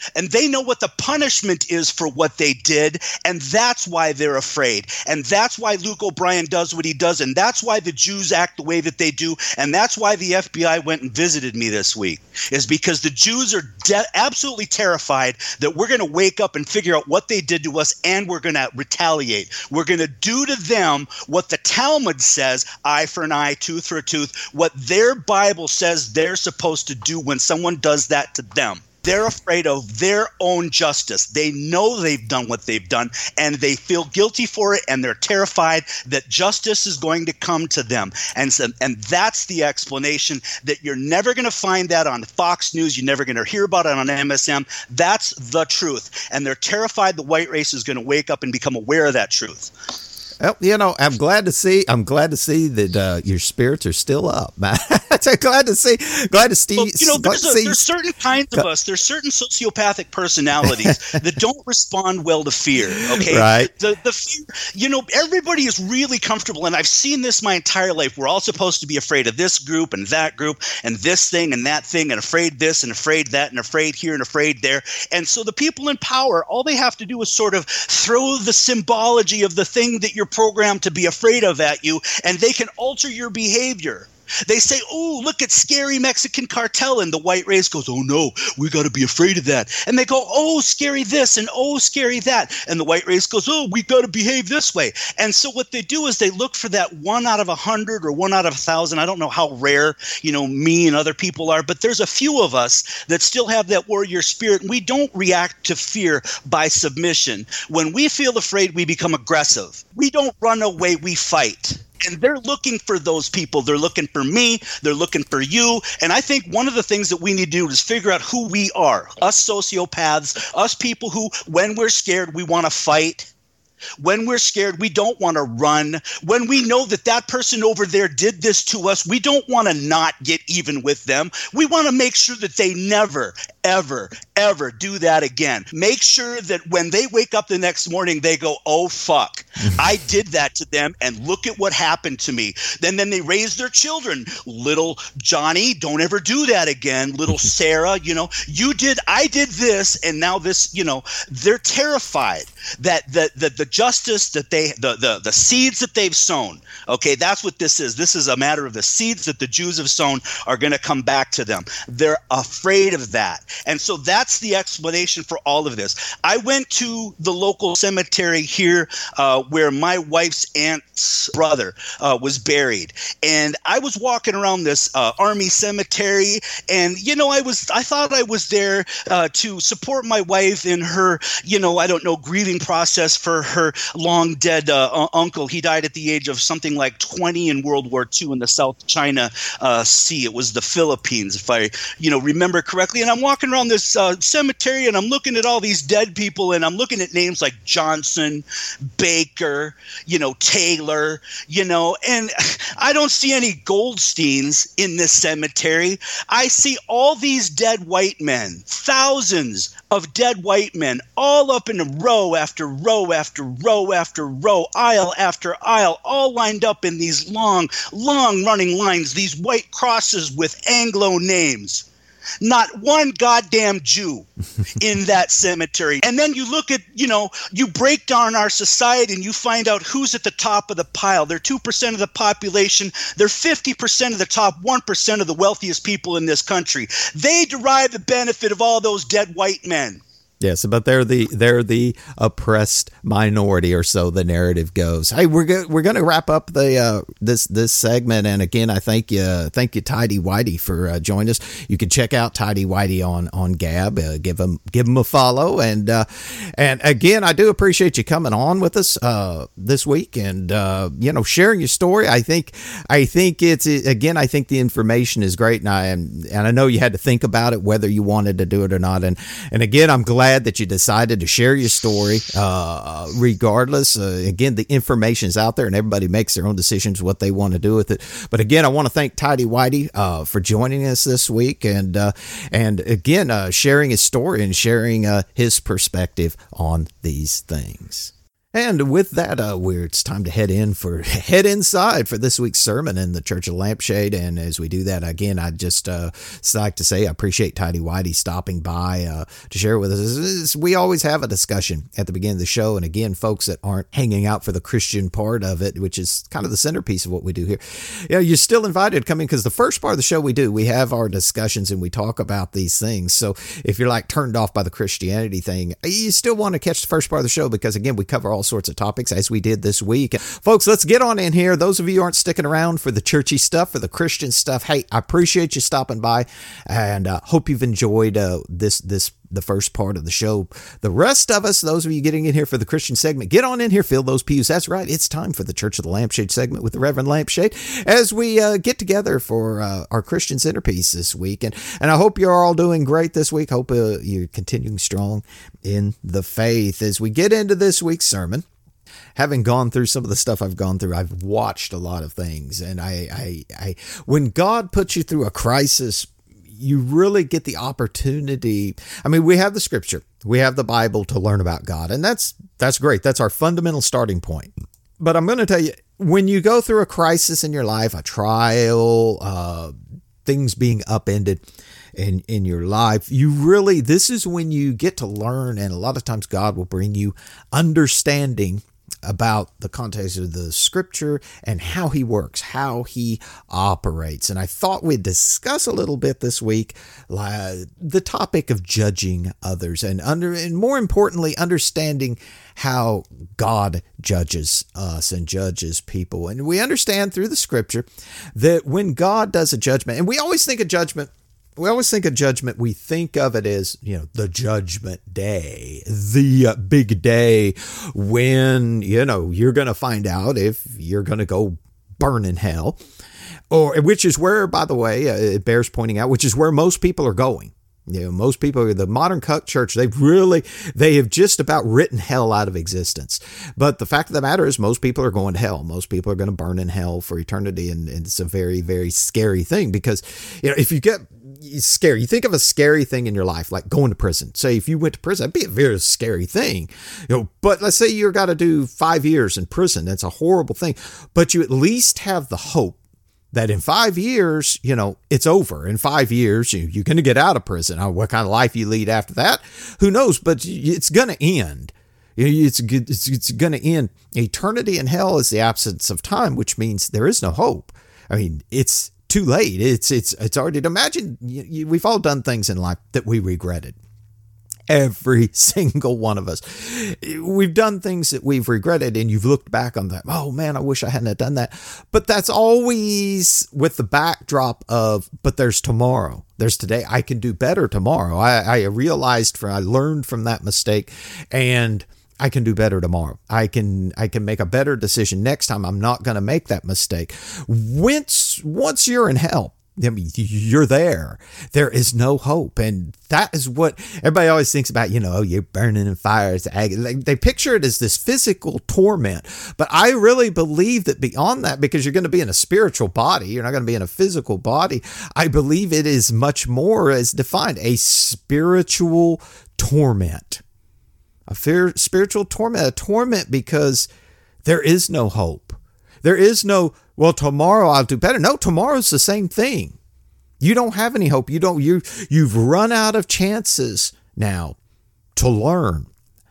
S3: And they know what the punishment is for what they did, and that's why they're afraid. And that's why Luke O'Brien does what he does, and that's why the Jews act the way that they do, and that's why the F B I went and visited me this week, is because the Jews are de- absolutely terrified that we're going to wake up and figure out what they did to us, and we're going to retaliate. We're going to do to them what the Talmud says, eye for an eye, tooth for a tooth, what their Bible says they're supposed to do when someone does that to them. They're afraid of their own justice. They know they've done what they've done, and they feel guilty for it, and they're terrified that justice is going to come to them. And so, and that's the explanation that you're never going to find that on Fox News. You're never going to hear about it on M S M. That's the truth. And they're terrified the white race is going to wake up and become aware of that truth.
S2: Well, you know, I'm glad to see. I'm glad to see that uh, your spirits are still up, man. I'm glad to see. Glad to see.
S3: Well, you know, there's, a,
S2: see,
S3: there's certain kinds of us. There's certain sociopathic personalities that don't respond well to fear. Okay,
S2: right?
S3: The the fear. You know, everybody is really comfortable, and I've seen this my entire life. We're all supposed to be afraid of this group and that group and this thing and that thing, and afraid this and afraid that and afraid here and afraid there. And so the people in power, all they have to do is sort of throw the symbology of the thing that you're programmed to be afraid of at you, and they can alter your behavior. They say, oh, look at scary Mexican cartel, and the white race goes, oh no, we got to be afraid of that. And they go, oh, scary this and oh, scary that. And the white race goes, oh, we got to behave this way. And so what they do is they look for that one out of a hundred or one out of a thousand. I don't know how rare, you know, me and other people are, but there's a few of us that still have that warrior spirit. And we don't react to fear by submission. When we feel afraid, we become aggressive. We don't run away, we fight. And they're looking for those people. They're looking for me. They're looking for you. And I think one of the things that we need to do is figure out who we are. Us sociopaths, us people who, when we're scared, we want to fight. When we're scared, we don't want to run. When we know that that person over there did this to us, we don't want to not get even with them. We want to make sure that they never, ever, ever do that again. Make sure that when they wake up the next morning, they go, oh, fuck, I did that to them, and look at what happened to me. Then, then they raise their children. Little Johnny, don't ever do that again. Little Sarah, you know, you did, I did this, and now this, you know, they're terrified that the, the, the justice that they, the, the, the seeds that they've sown, okay, that's what this is. This is a matter of the seeds that the Jews have sown are going to come back to them. They're afraid of that. And so that's the explanation for all of this. I went to the local cemetery here uh, where my wife's aunt's brother uh, was buried. And I was walking around this uh, army cemetery, and, you know, I was, I thought I was there uh, to support my wife in her, you know, I don't know, grieving process for her long dead uh, uncle. He died at the age of something like twenty in World War Two in the South China uh, Sea. It was the Philippines, if I, you know, remember correctly. And I'm walking around this uh, cemetery, and I'm looking at all these dead people, and I'm looking at names like Johnson, Baker, you know, Taylor, you know, and I don't see any Goldsteins in this cemetery. I see all these dead white men, thousands of dead white men, all up in a row after row after row after row, aisle after aisle, all lined up in these long, long running lines, these white crosses with Anglo names. Not one goddamn Jew in that cemetery. And then you look at, you know, you break down our society and you find out who's at the top of the pile. They're two percent of the population. They're fifty percent of the top one percent of the wealthiest people in this country. They derive the benefit of all those dead white men.
S2: Yes, but they're the they're the oppressed minority, or so the narrative goes. Hey, we're go, we're going to wrap up the uh, this this segment, and again, I thank you thank you Tidy Whitey for uh, joining us. You can check out Tidy Whitey on on Gab. Uh, give him give him a follow, and uh, and again, I do appreciate you coming on with us uh, this week, and uh, you know, sharing your story. I think I think it's again, I think the information is great, and I and I know you had to think about it whether you wanted to do it or not, and and again, I'm glad that you decided to share your story uh, regardless. Uh, again, the information is out there and everybody makes their own decisions what they want to do with it. But again, I want to thank Tidy Whitey uh, for joining us this week, and uh, and again, uh, sharing his story and sharing uh, his perspective on these things. And with that, uh, we're, it's time to head in for head inside for this week's sermon in the Church of the Lampshade. And as we do that, again, I just uh, like to say I appreciate Tidy Whitey stopping by uh, to share with us. We always have a discussion at the beginning of the show. And again, folks that aren't hanging out for the Christian part of it, which is kind of the centerpiece of what we do here, you know, you're still invited to come in, because the first part of the show we do, we have our discussions and we talk about these things. So if you're like turned off by the Christianity thing, you still want to catch the first part of the show, because again, we cover all sorts of topics as we did this week. Folks, let's get on in here. Those of you who aren't sticking around for the churchy stuff, for the Christian stuff, hey, I appreciate you stopping by, and uh, hope you've enjoyed uh, this this the first part of the show. The rest of us, those of you getting in here for the Christian segment, get on in here, fill those pews. That's right, it's time for the Church of the Lampshade segment with the Reverend Lampshade, as we uh, get together for uh, our Christian centerpiece this week. And and I hope you're all doing great this week. Hope uh, you're continuing strong in the faith. As we get into this week's sermon, having gone through some of the stuff I've gone through, I've watched a lot of things. And I, I, I, when God puts you through a crisis, you really get the opportunity. I mean, we have the scripture, we have the Bible to learn about God, and that's, that's great. That's our fundamental starting point. But I'm going to tell you, when you go through a crisis in your life, a trial, uh, things being upended in, in your life, you really, this is when you get to learn. And a lot of times God will bring you understanding about the context of the scripture and how he works, how he operates. And I thought we'd discuss a little bit this week uh, the topic of judging others, and under and more importantly, understanding how God judges us and judges people. And we understand through the scripture that when God does a judgment, and we always think of judgment We always think of judgment, we think of it as, you know, the judgment day, the uh, big day when, you know, you're going to find out if you're going to go burn in hell, or which is where, by the way, uh, it bears pointing out, which is where most people are going. You know, most people, the modern cut church, they've really, they have just about written hell out of existence. But the fact of the matter is, most people are going to hell. Most people are going to burn in hell for eternity. And, and it's a very, very scary thing, because, you know, if you get scary, you think of a scary thing in your life, like going to prison. Say if you went to prison, that'd be a very scary thing, you know, but let's say you've got to do five years in prison. That's a horrible thing, but you at least have the hope that in five years, you know, it's over. In five years, you, you're going to get out of prison. What kind of life you lead after that, who knows? But it's going to end. It's, it's, it's going to end. Eternity in hell is the absence of time, which means there is no hope. I mean, it's too late. It's it's it's already. Imagine you, you, we've all done things in life that we regretted. Every single one of us. We've done things that we've regretted, and you've looked back on that. Oh man, I wish I hadn't have done that. But that's always with the backdrop of, but there's tomorrow. There's today. I can do better tomorrow. I, I realized from, I learned from that mistake, and I can do better tomorrow. I can, I can make a better decision next time. I'm not going to make that mistake. Once, once you're in hell, I mean, you're there. There is no hope. And that is what everybody always thinks about, you know, oh, you're burning in fire. It's agony. They picture it as this physical torment. But I really believe that beyond that, because you're going to be in a spiritual body, you're not going to be in a physical body. I believe it is much more as defined, a spiritual torment. A fear, spiritual torment, a torment because there is no hope. There is no, well, tomorrow I'll do better. No, tomorrow's the same thing. You don't have any hope. You don't, you, you've run out of chances now to learn,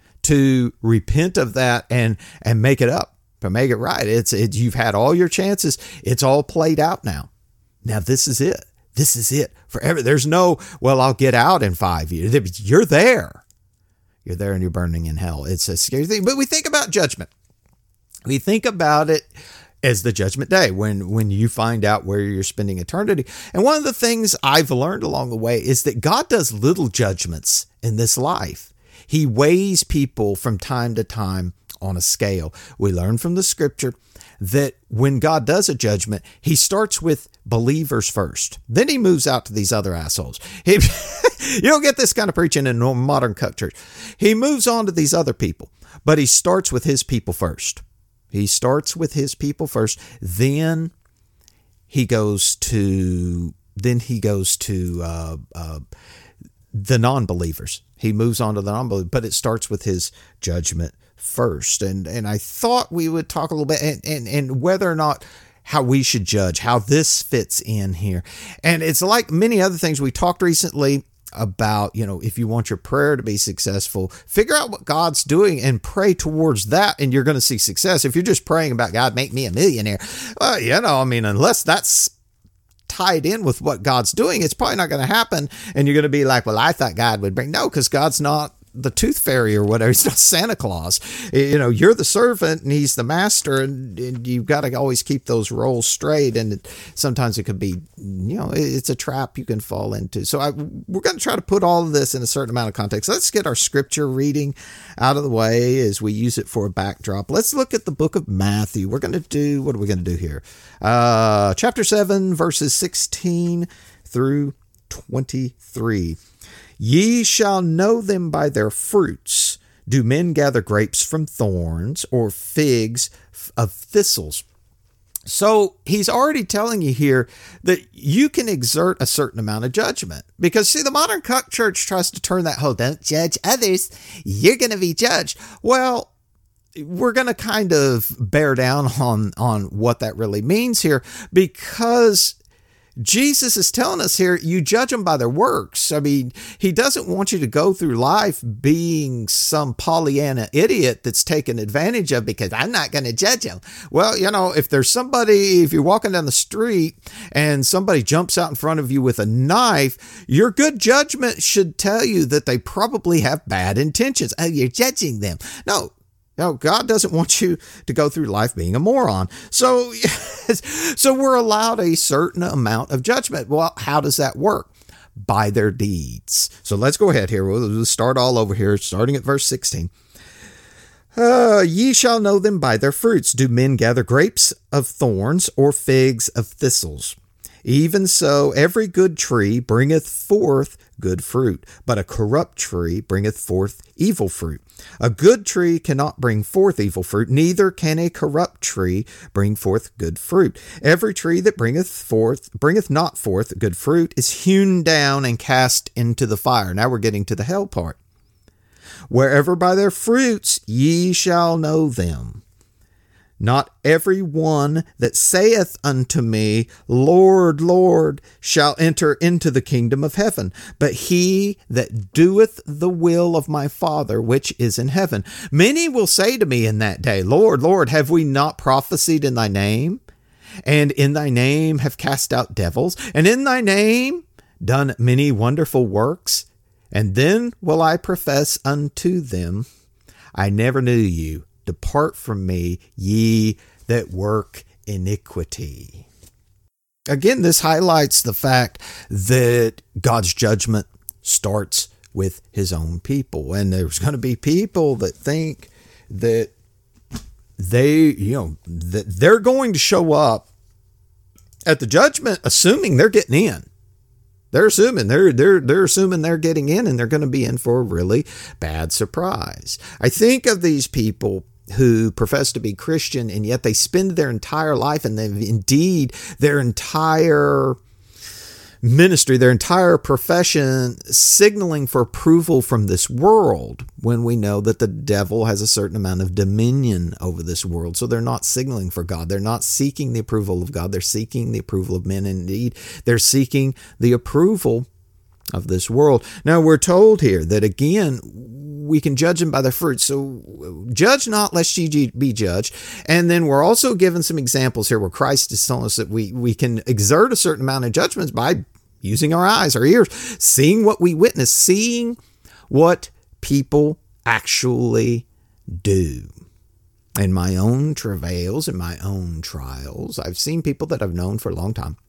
S2: to repent of that and, and make it up, to make it right. It's, it, you've had all your chances. It's all played out now. Now this is it. This is it forever. There's no, well, I'll get out in five years. You're there. You're there and you're burning in hell. It's a scary thing. But we think about judgment. We think about it as the judgment day, when, when you find out where you're spending eternity. And one of the things I've learned along the way is that God does little judgments in this life. He weighs people from time to time on a scale. We learn from the scripture that when God does a judgment, he starts with believers first. Then he moves out to these other assholes. He, you don't get this kind of preaching in a modern cut church. He moves on to these other people, but he starts with his people first. He starts with his people first. Then he goes to, then he goes to uh, uh, the non-believers. He moves on to the non-believers, but it starts with his judgment first. And and I thought we would talk a little bit and, and, and whether or not how we should judge, how this fits in here. And it's like many other things we talked recently about, you know, if you want your prayer to be successful, figure out what God's doing and pray towards that, and you're going to see success. If you're just praying about God, make me a millionaire, well, you know, I mean, unless that's tied in with what God's doing, it's probably not going to happen. And you're going to be like, well, I thought God would bring, no, because God's not the tooth fairy or whatever. He's not Santa Claus. You know, you're the servant and he's the master, and, and you've got to always keep those roles straight. And it, sometimes it could be, you know, it's a trap you can fall into. So I, we're going to try to put all of this in a certain amount of context. Let's get our scripture reading out of the way as we use it for a backdrop. Let's look at the book of Matthew. We're going to do, what are we going to do here? Uh, chapter seven, verses sixteen through twenty-three. Ye shall know them by their fruits. Do men gather grapes from thorns or figs of thistles? So he's already telling you here that you can exert a certain amount of judgment. Because, see, the modern church tries to turn that whole, don't judge others, you're going to be judged. Well, we're going to kind of bear down on, on what that really means here, because Jesus is telling us here, you judge them by their works. I mean, he doesn't want you to go through life being some Pollyanna idiot that's taken advantage of because I'm not going to judge them. Well, you know, if there's somebody, if you're walking down the street and somebody jumps out in front of you with a knife, your good judgment should tell you that they probably have bad intentions. Oh, you're judging them. No. No, God doesn't want you to go through life being a moron. So, so we're allowed a certain amount of judgment. Well, how does that work? By their deeds. So let's go ahead here. We'll start all over here, starting at verse sixteen. Uh, ye shall know them by their fruits. Do men gather grapes of thorns or figs of thistles? Even so, every good tree bringeth forth good fruit, but a corrupt tree bringeth forth evil fruit. A good tree cannot bring forth evil fruit, neither can a corrupt tree bring forth good fruit. Every tree that bringeth forth, bringeth not forth good fruit is hewn down and cast into the fire. Now we're getting to the hell part. Wherever by their fruits ye shall know them. Not every one that saith unto me, Lord, Lord, shall enter into the kingdom of heaven, but he that doeth the will of my Father which is in heaven. Many will say to me in that day, Lord, Lord, have we not prophesied in thy name? And in thy name have cast out devils? And in thy name done many wonderful works? And then will I profess unto them, I never knew you. Depart from me, ye that work iniquity. Again, this highlights the fact that God's judgment starts with his own people. And there's going to be people that think that they, you know, that they're going to show up at the judgment assuming they're getting in. They're assuming they're they're they're assuming they're getting in, and they're going to be in for a really bad surprise. I think of these people who profess to be Christian, and yet they spend their entire life, and they've indeed their entire ministry, their entire profession, signaling for approval from this world, when we know that the devil has a certain amount of dominion over this world. So they're not signaling for God. They're not seeking the approval of God. They're seeking the approval of men. Indeed, they're seeking the approval of this world. Now, we're told here that, again, we can judge them by their fruits. So judge not, lest ye be judged. And then we're also given some examples here where Christ is telling us that we, we can exert a certain amount of judgments by using our eyes, our ears, seeing what we witness, seeing what people actually do. In my own travails, in my own trials, I've seen people that I've known for a long time.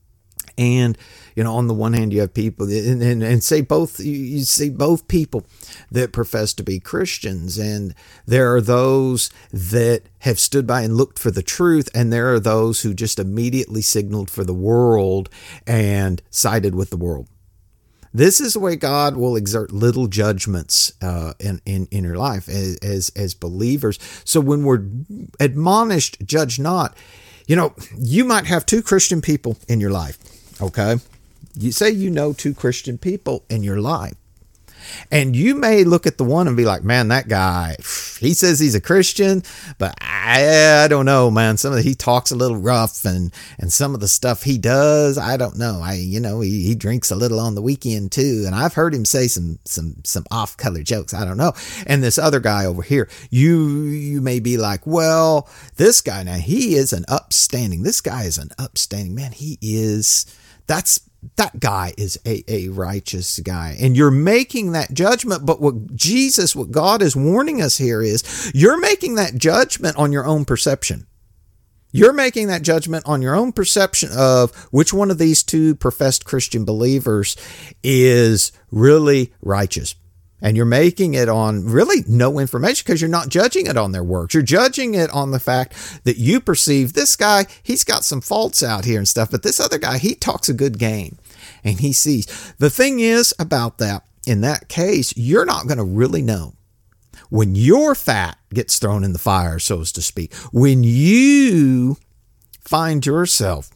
S2: And, you know, on the one hand, you have people, and, and, and say both, you see both people that profess to be Christians. And there are those that have stood by and looked for the truth. And there are those who just immediately signaled for the world and sided with the world. This is the way God will exert little judgments uh, in, in, in your life as, as, as believers. So when we're admonished, judge not, you know, you might have two Christian people in your life. Okay. You say you know two Christian people in your life. And you may look at the one and be like, man, that guy, he says he's a Christian, but I, I don't know, man. Some of the, he talks a little rough, and, and some of the stuff he does, I don't know. I, you know, he, he drinks a little on the weekend too. And I've heard him say some, some, some off color jokes. I don't know. And this other guy over here, you, you may be like, well, this guy now, he is an upstanding, this guy is an upstanding man. He is, that's, that guy is a, a righteous guy, and you're making that judgment. But what Jesus, what God is warning us here is you're making that judgment on your own perception. You're making that judgment on your own perception of which one of these two professed Christian believers is really righteous. And you're making it on really no information, because you're not judging it on their works. You're judging it on the fact that you perceive this guy, he's got some faults out here and stuff, but this other guy, he talks a good game and he sees. The thing is about that, in that case, you're not going to really know. When your fat gets thrown in the fire, so as to speak, when you find yourself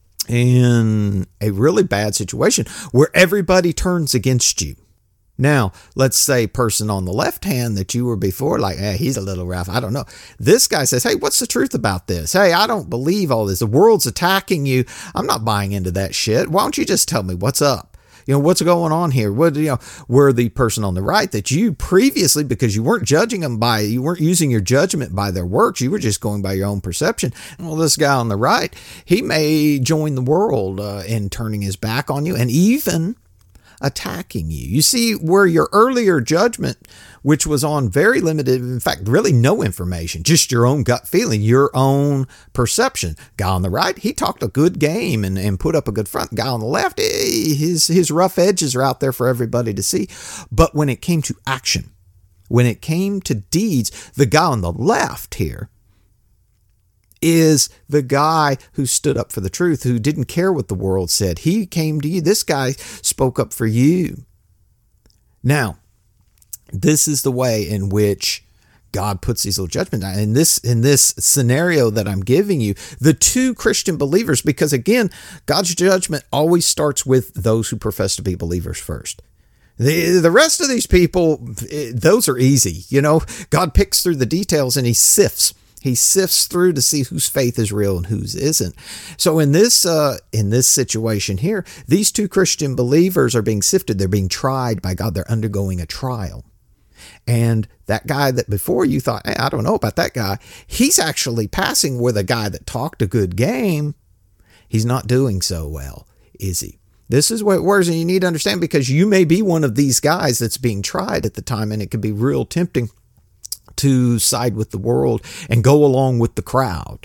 S2: in a really bad situation where everybody turns against you. Now, let's say person on the left hand that you were before, like, hey, he's a little rough. I don't know. This guy says, hey, what's the truth about this? Hey, I don't believe all this. The world's attacking you. I'm not buying into that shit. Why don't you just tell me what's up? You know, what's going on here? What, you know, where the person on the right that you previously, because you weren't judging them by, you weren't using your judgment by their works. You were just going by your own perception. Well, this guy on the right, he may join the world uh, in turning his back on you and even attacking you. You see, where your earlier judgment, which was on very limited, in fact, really no information, just your own gut feeling, your own perception. Guy on the right, he talked a good game and, and put up a good front. Guy on the left, his, his rough edges are out there for everybody to see. But when it came to action, when it came to deeds, the guy on the left here is the guy who stood up for the truth, who didn't care what the world said. He came to you. This guy spoke up for you. Now, this is the way in which God puts these little judgments down. In this, in this scenario that I'm giving you, the two Christian believers, because again, God's judgment always starts with those who profess to be believers first. The, the rest of these people, those are easy. You know, God picks through the details and he sifts. He sifts through to see whose faith is real and whose isn't. So in this uh, in this situation here, these two Christian believers are being sifted. They're being tried by God. They're undergoing a trial. And that guy that before you thought, hey, I don't know about that guy, he's actually passing with a guy that talked a good game. He's not doing so well, is he? This is what it works, and you need to understand, because you may be one of these guys that's being tried at the time, and it can be real tempting to side with the world and go along with the crowd.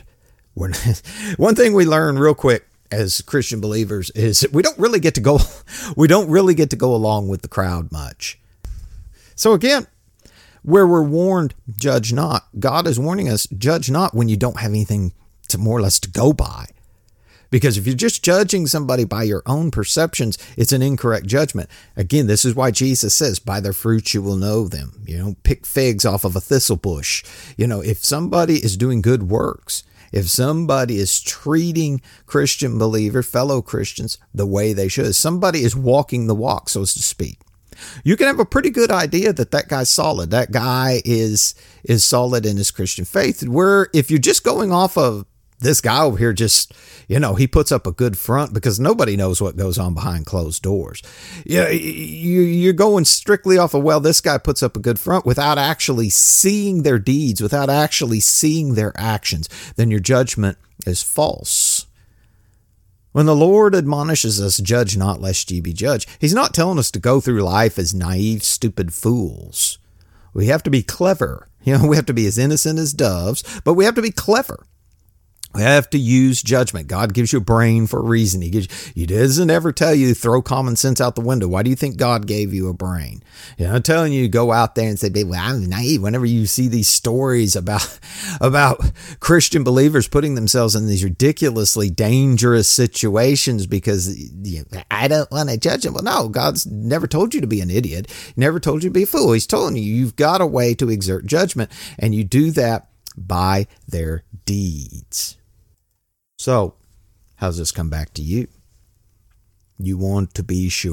S2: One thing we learn real quick as Christian believers is we don't really get to go, we don't really get to go along with the crowd much. So again, where we're warned, judge not, God is warning us, judge not when you don't have anything to more or less to go by. Because if you're just judging somebody by your own perceptions, it's an incorrect judgment. Again, this is why Jesus says, by their fruits you will know them. You know, pick figs off of a thistle bush. You know, if somebody is doing good works, if somebody is treating Christian believers, fellow Christians, the way they should, somebody is walking the walk, so to speak, you can have a pretty good idea that that guy's solid. That guy is, is solid in his Christian faith. Where if you're just going off of this guy over here, just, you know, he puts up a good front, because nobody knows what goes on behind closed doors. Yeah, you, you're going strictly off of, well, this guy puts up a good front without actually seeing their deeds, without actually seeing their actions, then your judgment is false. When the Lord admonishes us, judge not lest ye be judged, he's not telling us to go through life as naive, stupid fools. We have to be clever. You know, we have to be as innocent as doves, but we have to be clever. We have to use judgment. God gives you a brain for a reason. He gives you, he doesn't ever tell you to throw common sense out the window. Why do you think God gave you a brain? You know, I'm telling you to go out there and say, baby, well, I'm naive. Whenever you see these stories about, about Christian believers putting themselves in these ridiculously dangerous situations because you know, I don't want to judge them. Well, no, God's never told you to be an idiot. He never told you to be a fool. He's telling you, you've got a way to exert judgment, and you do that by their deeds. So, how's this come back to you? You want to be sure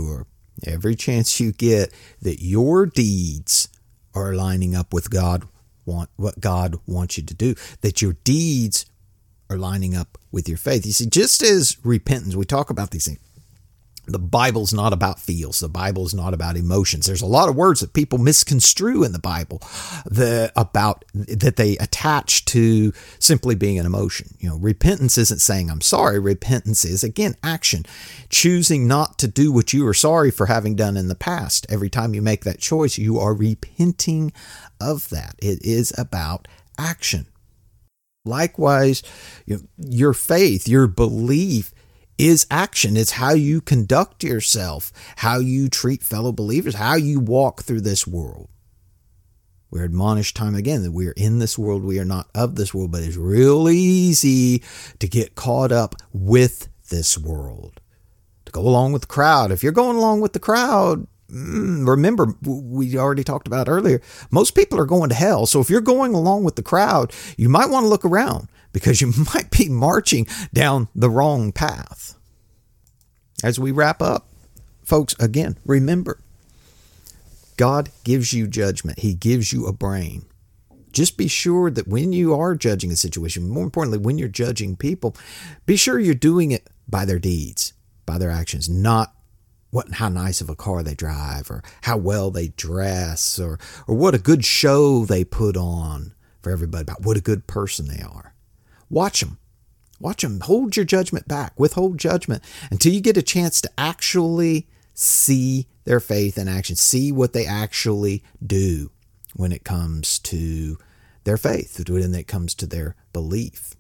S2: Every chance you get that your deeds are lining up with God, want what God wants you to do, that your deeds are lining up with your faith. You see, just as repentance, we talk about these things. The Bible's not about feels. The Bible's not about emotions. There's a lot of words that people misconstrue in the Bible that about that they attach to simply being an emotion. You know, repentance isn't saying I'm sorry. Repentance is, again, action, choosing not to do what you are sorry for having done in the past. Every time you make that choice, you are repenting of that. It is about action. Likewise, you know, your faith, your belief is action. It's how you conduct yourself, how you treat fellow believers, how you walk through this world. We're admonished time again that we are in this world, we are not of this world, but it's real easy to get caught up with this world, to go along with the crowd. If you're going along with the crowd, remember, we already talked about earlier, most people are going to hell. So if you're going along with the crowd, you might want to look around, because you might be marching down the wrong path. As we wrap up, folks, again, remember, God gives you judgment. He gives you a brain. Just be sure that when you are judging a situation, more importantly, when you're judging people, be sure you're doing it by their deeds, by their actions, not what how nice of a car they drive, or how well they dress, or or what a good show they put on for everybody, about what a good person they are. Watch them. Watch them. Hold your judgment back. Withhold judgment until you get a chance to actually see their faith in action. See what they actually do when it comes to their faith, when it comes to their belief.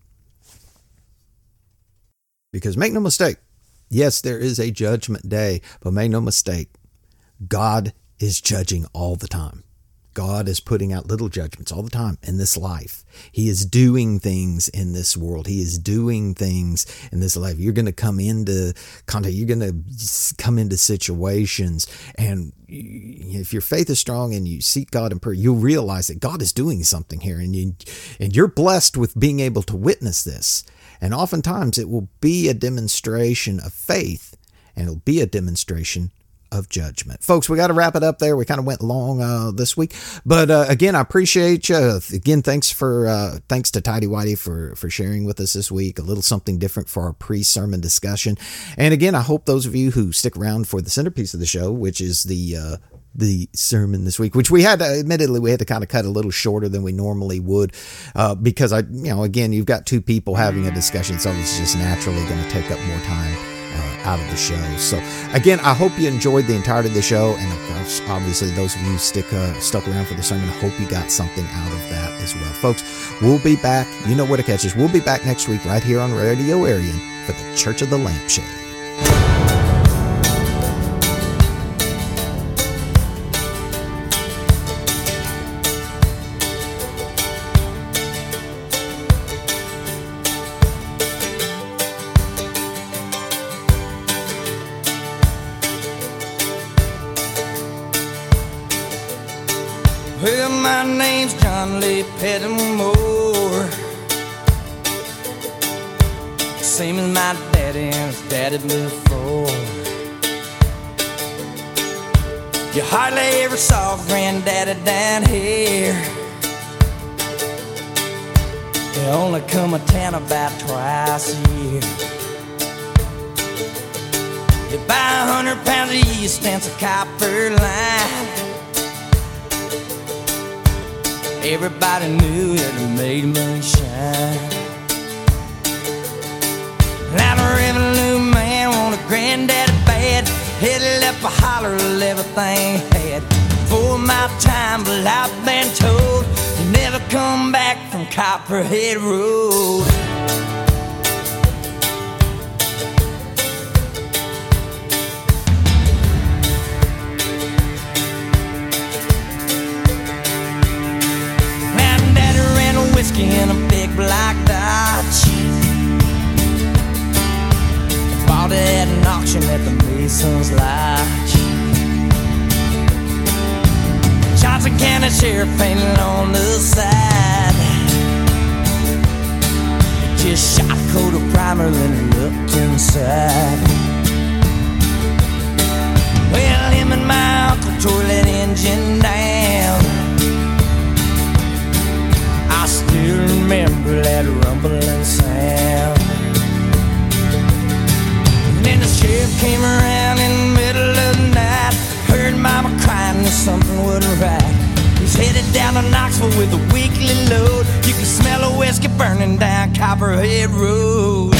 S2: Because make no mistake, yes, there is a judgment day, but make no mistake, God is judging all the time. God is putting out little judgments all the time in this life. He is doing things in this world. He is doing things in this life. You're going to come into contact. You're going to come into situations. And if your faith is strong and you seek God in prayer, you'll realize that God is doing something here. And, you, and you're blessed with being able to witness this. And oftentimes it will be a demonstration of faith, and it'll be a demonstration of judgment. Folks, we got to wrap it up there. We kind of went long uh, this week, but uh, again, I appreciate you. Again, thanks for uh, thanks to Tidy Whitey for for sharing with us this week, a little something different for our pre-sermon discussion. And again, I hope those of you who stick around for the centerpiece of the show, which is the uh, the sermon this week, which we had to, admittedly, we had to kind of cut a little shorter than we normally would, uh, because I, you know, again, you've got two people having a discussion, so it's just naturally going to take up more time Uh, out of the show. So again, I hope you enjoyed the entirety of the show, and of course, obviously, those of you stick uh, stuck around for the sermon, I hope you got something out of that as well. Folks, we'll be back. You know where to catch us. We'll be back next week right here on Radio Arian for the Church of the Lampshade.
S4: Well, my name's John Lee Pettimore, same as my daddy and his daddy before. You hardly ever saw Granddaddy down here. They only come to town about twice a year. You buy a hundred pounds of yeast and some copper line. Everybody knew that it made moonshine. Now the revenue man wanted Granddaddy bad. Headed up a holler of everything he had. For my time, but I've been told you never come back from Copperhead Road. Whiskey in a big black Dodge. Bought it at an auction at the Mason's Lodge. Johnson County Sheriff painted on the side. Just shot a coat of primer, then looked inside. Well, that rumbling sound. And then the sheriff came around in the middle of the night. Heard mama crying that something wasn't right. He's headed down to Knoxville with a weekly load. You can smell a whiskey burning down Copperhead Road.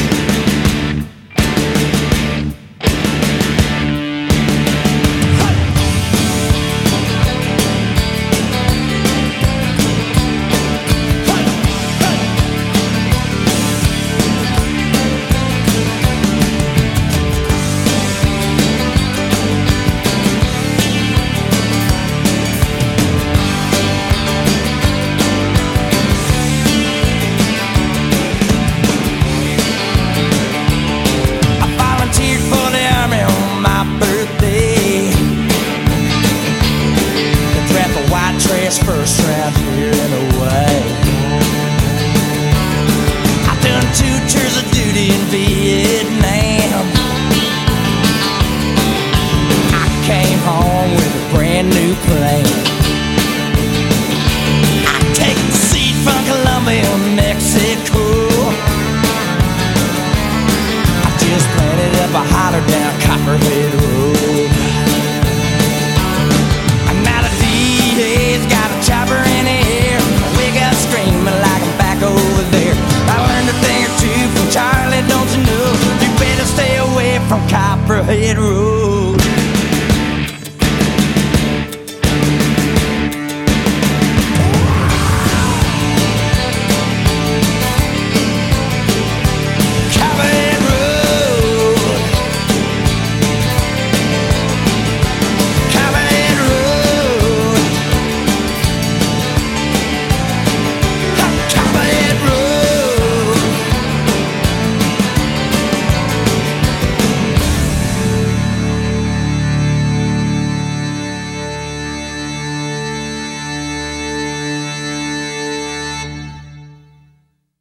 S4: First round here and away. I done two tours of duty in Vietnam. I came home with a brand new plan. I take the seed from Colombia, Mexico. I just planted up a holler down Copperhead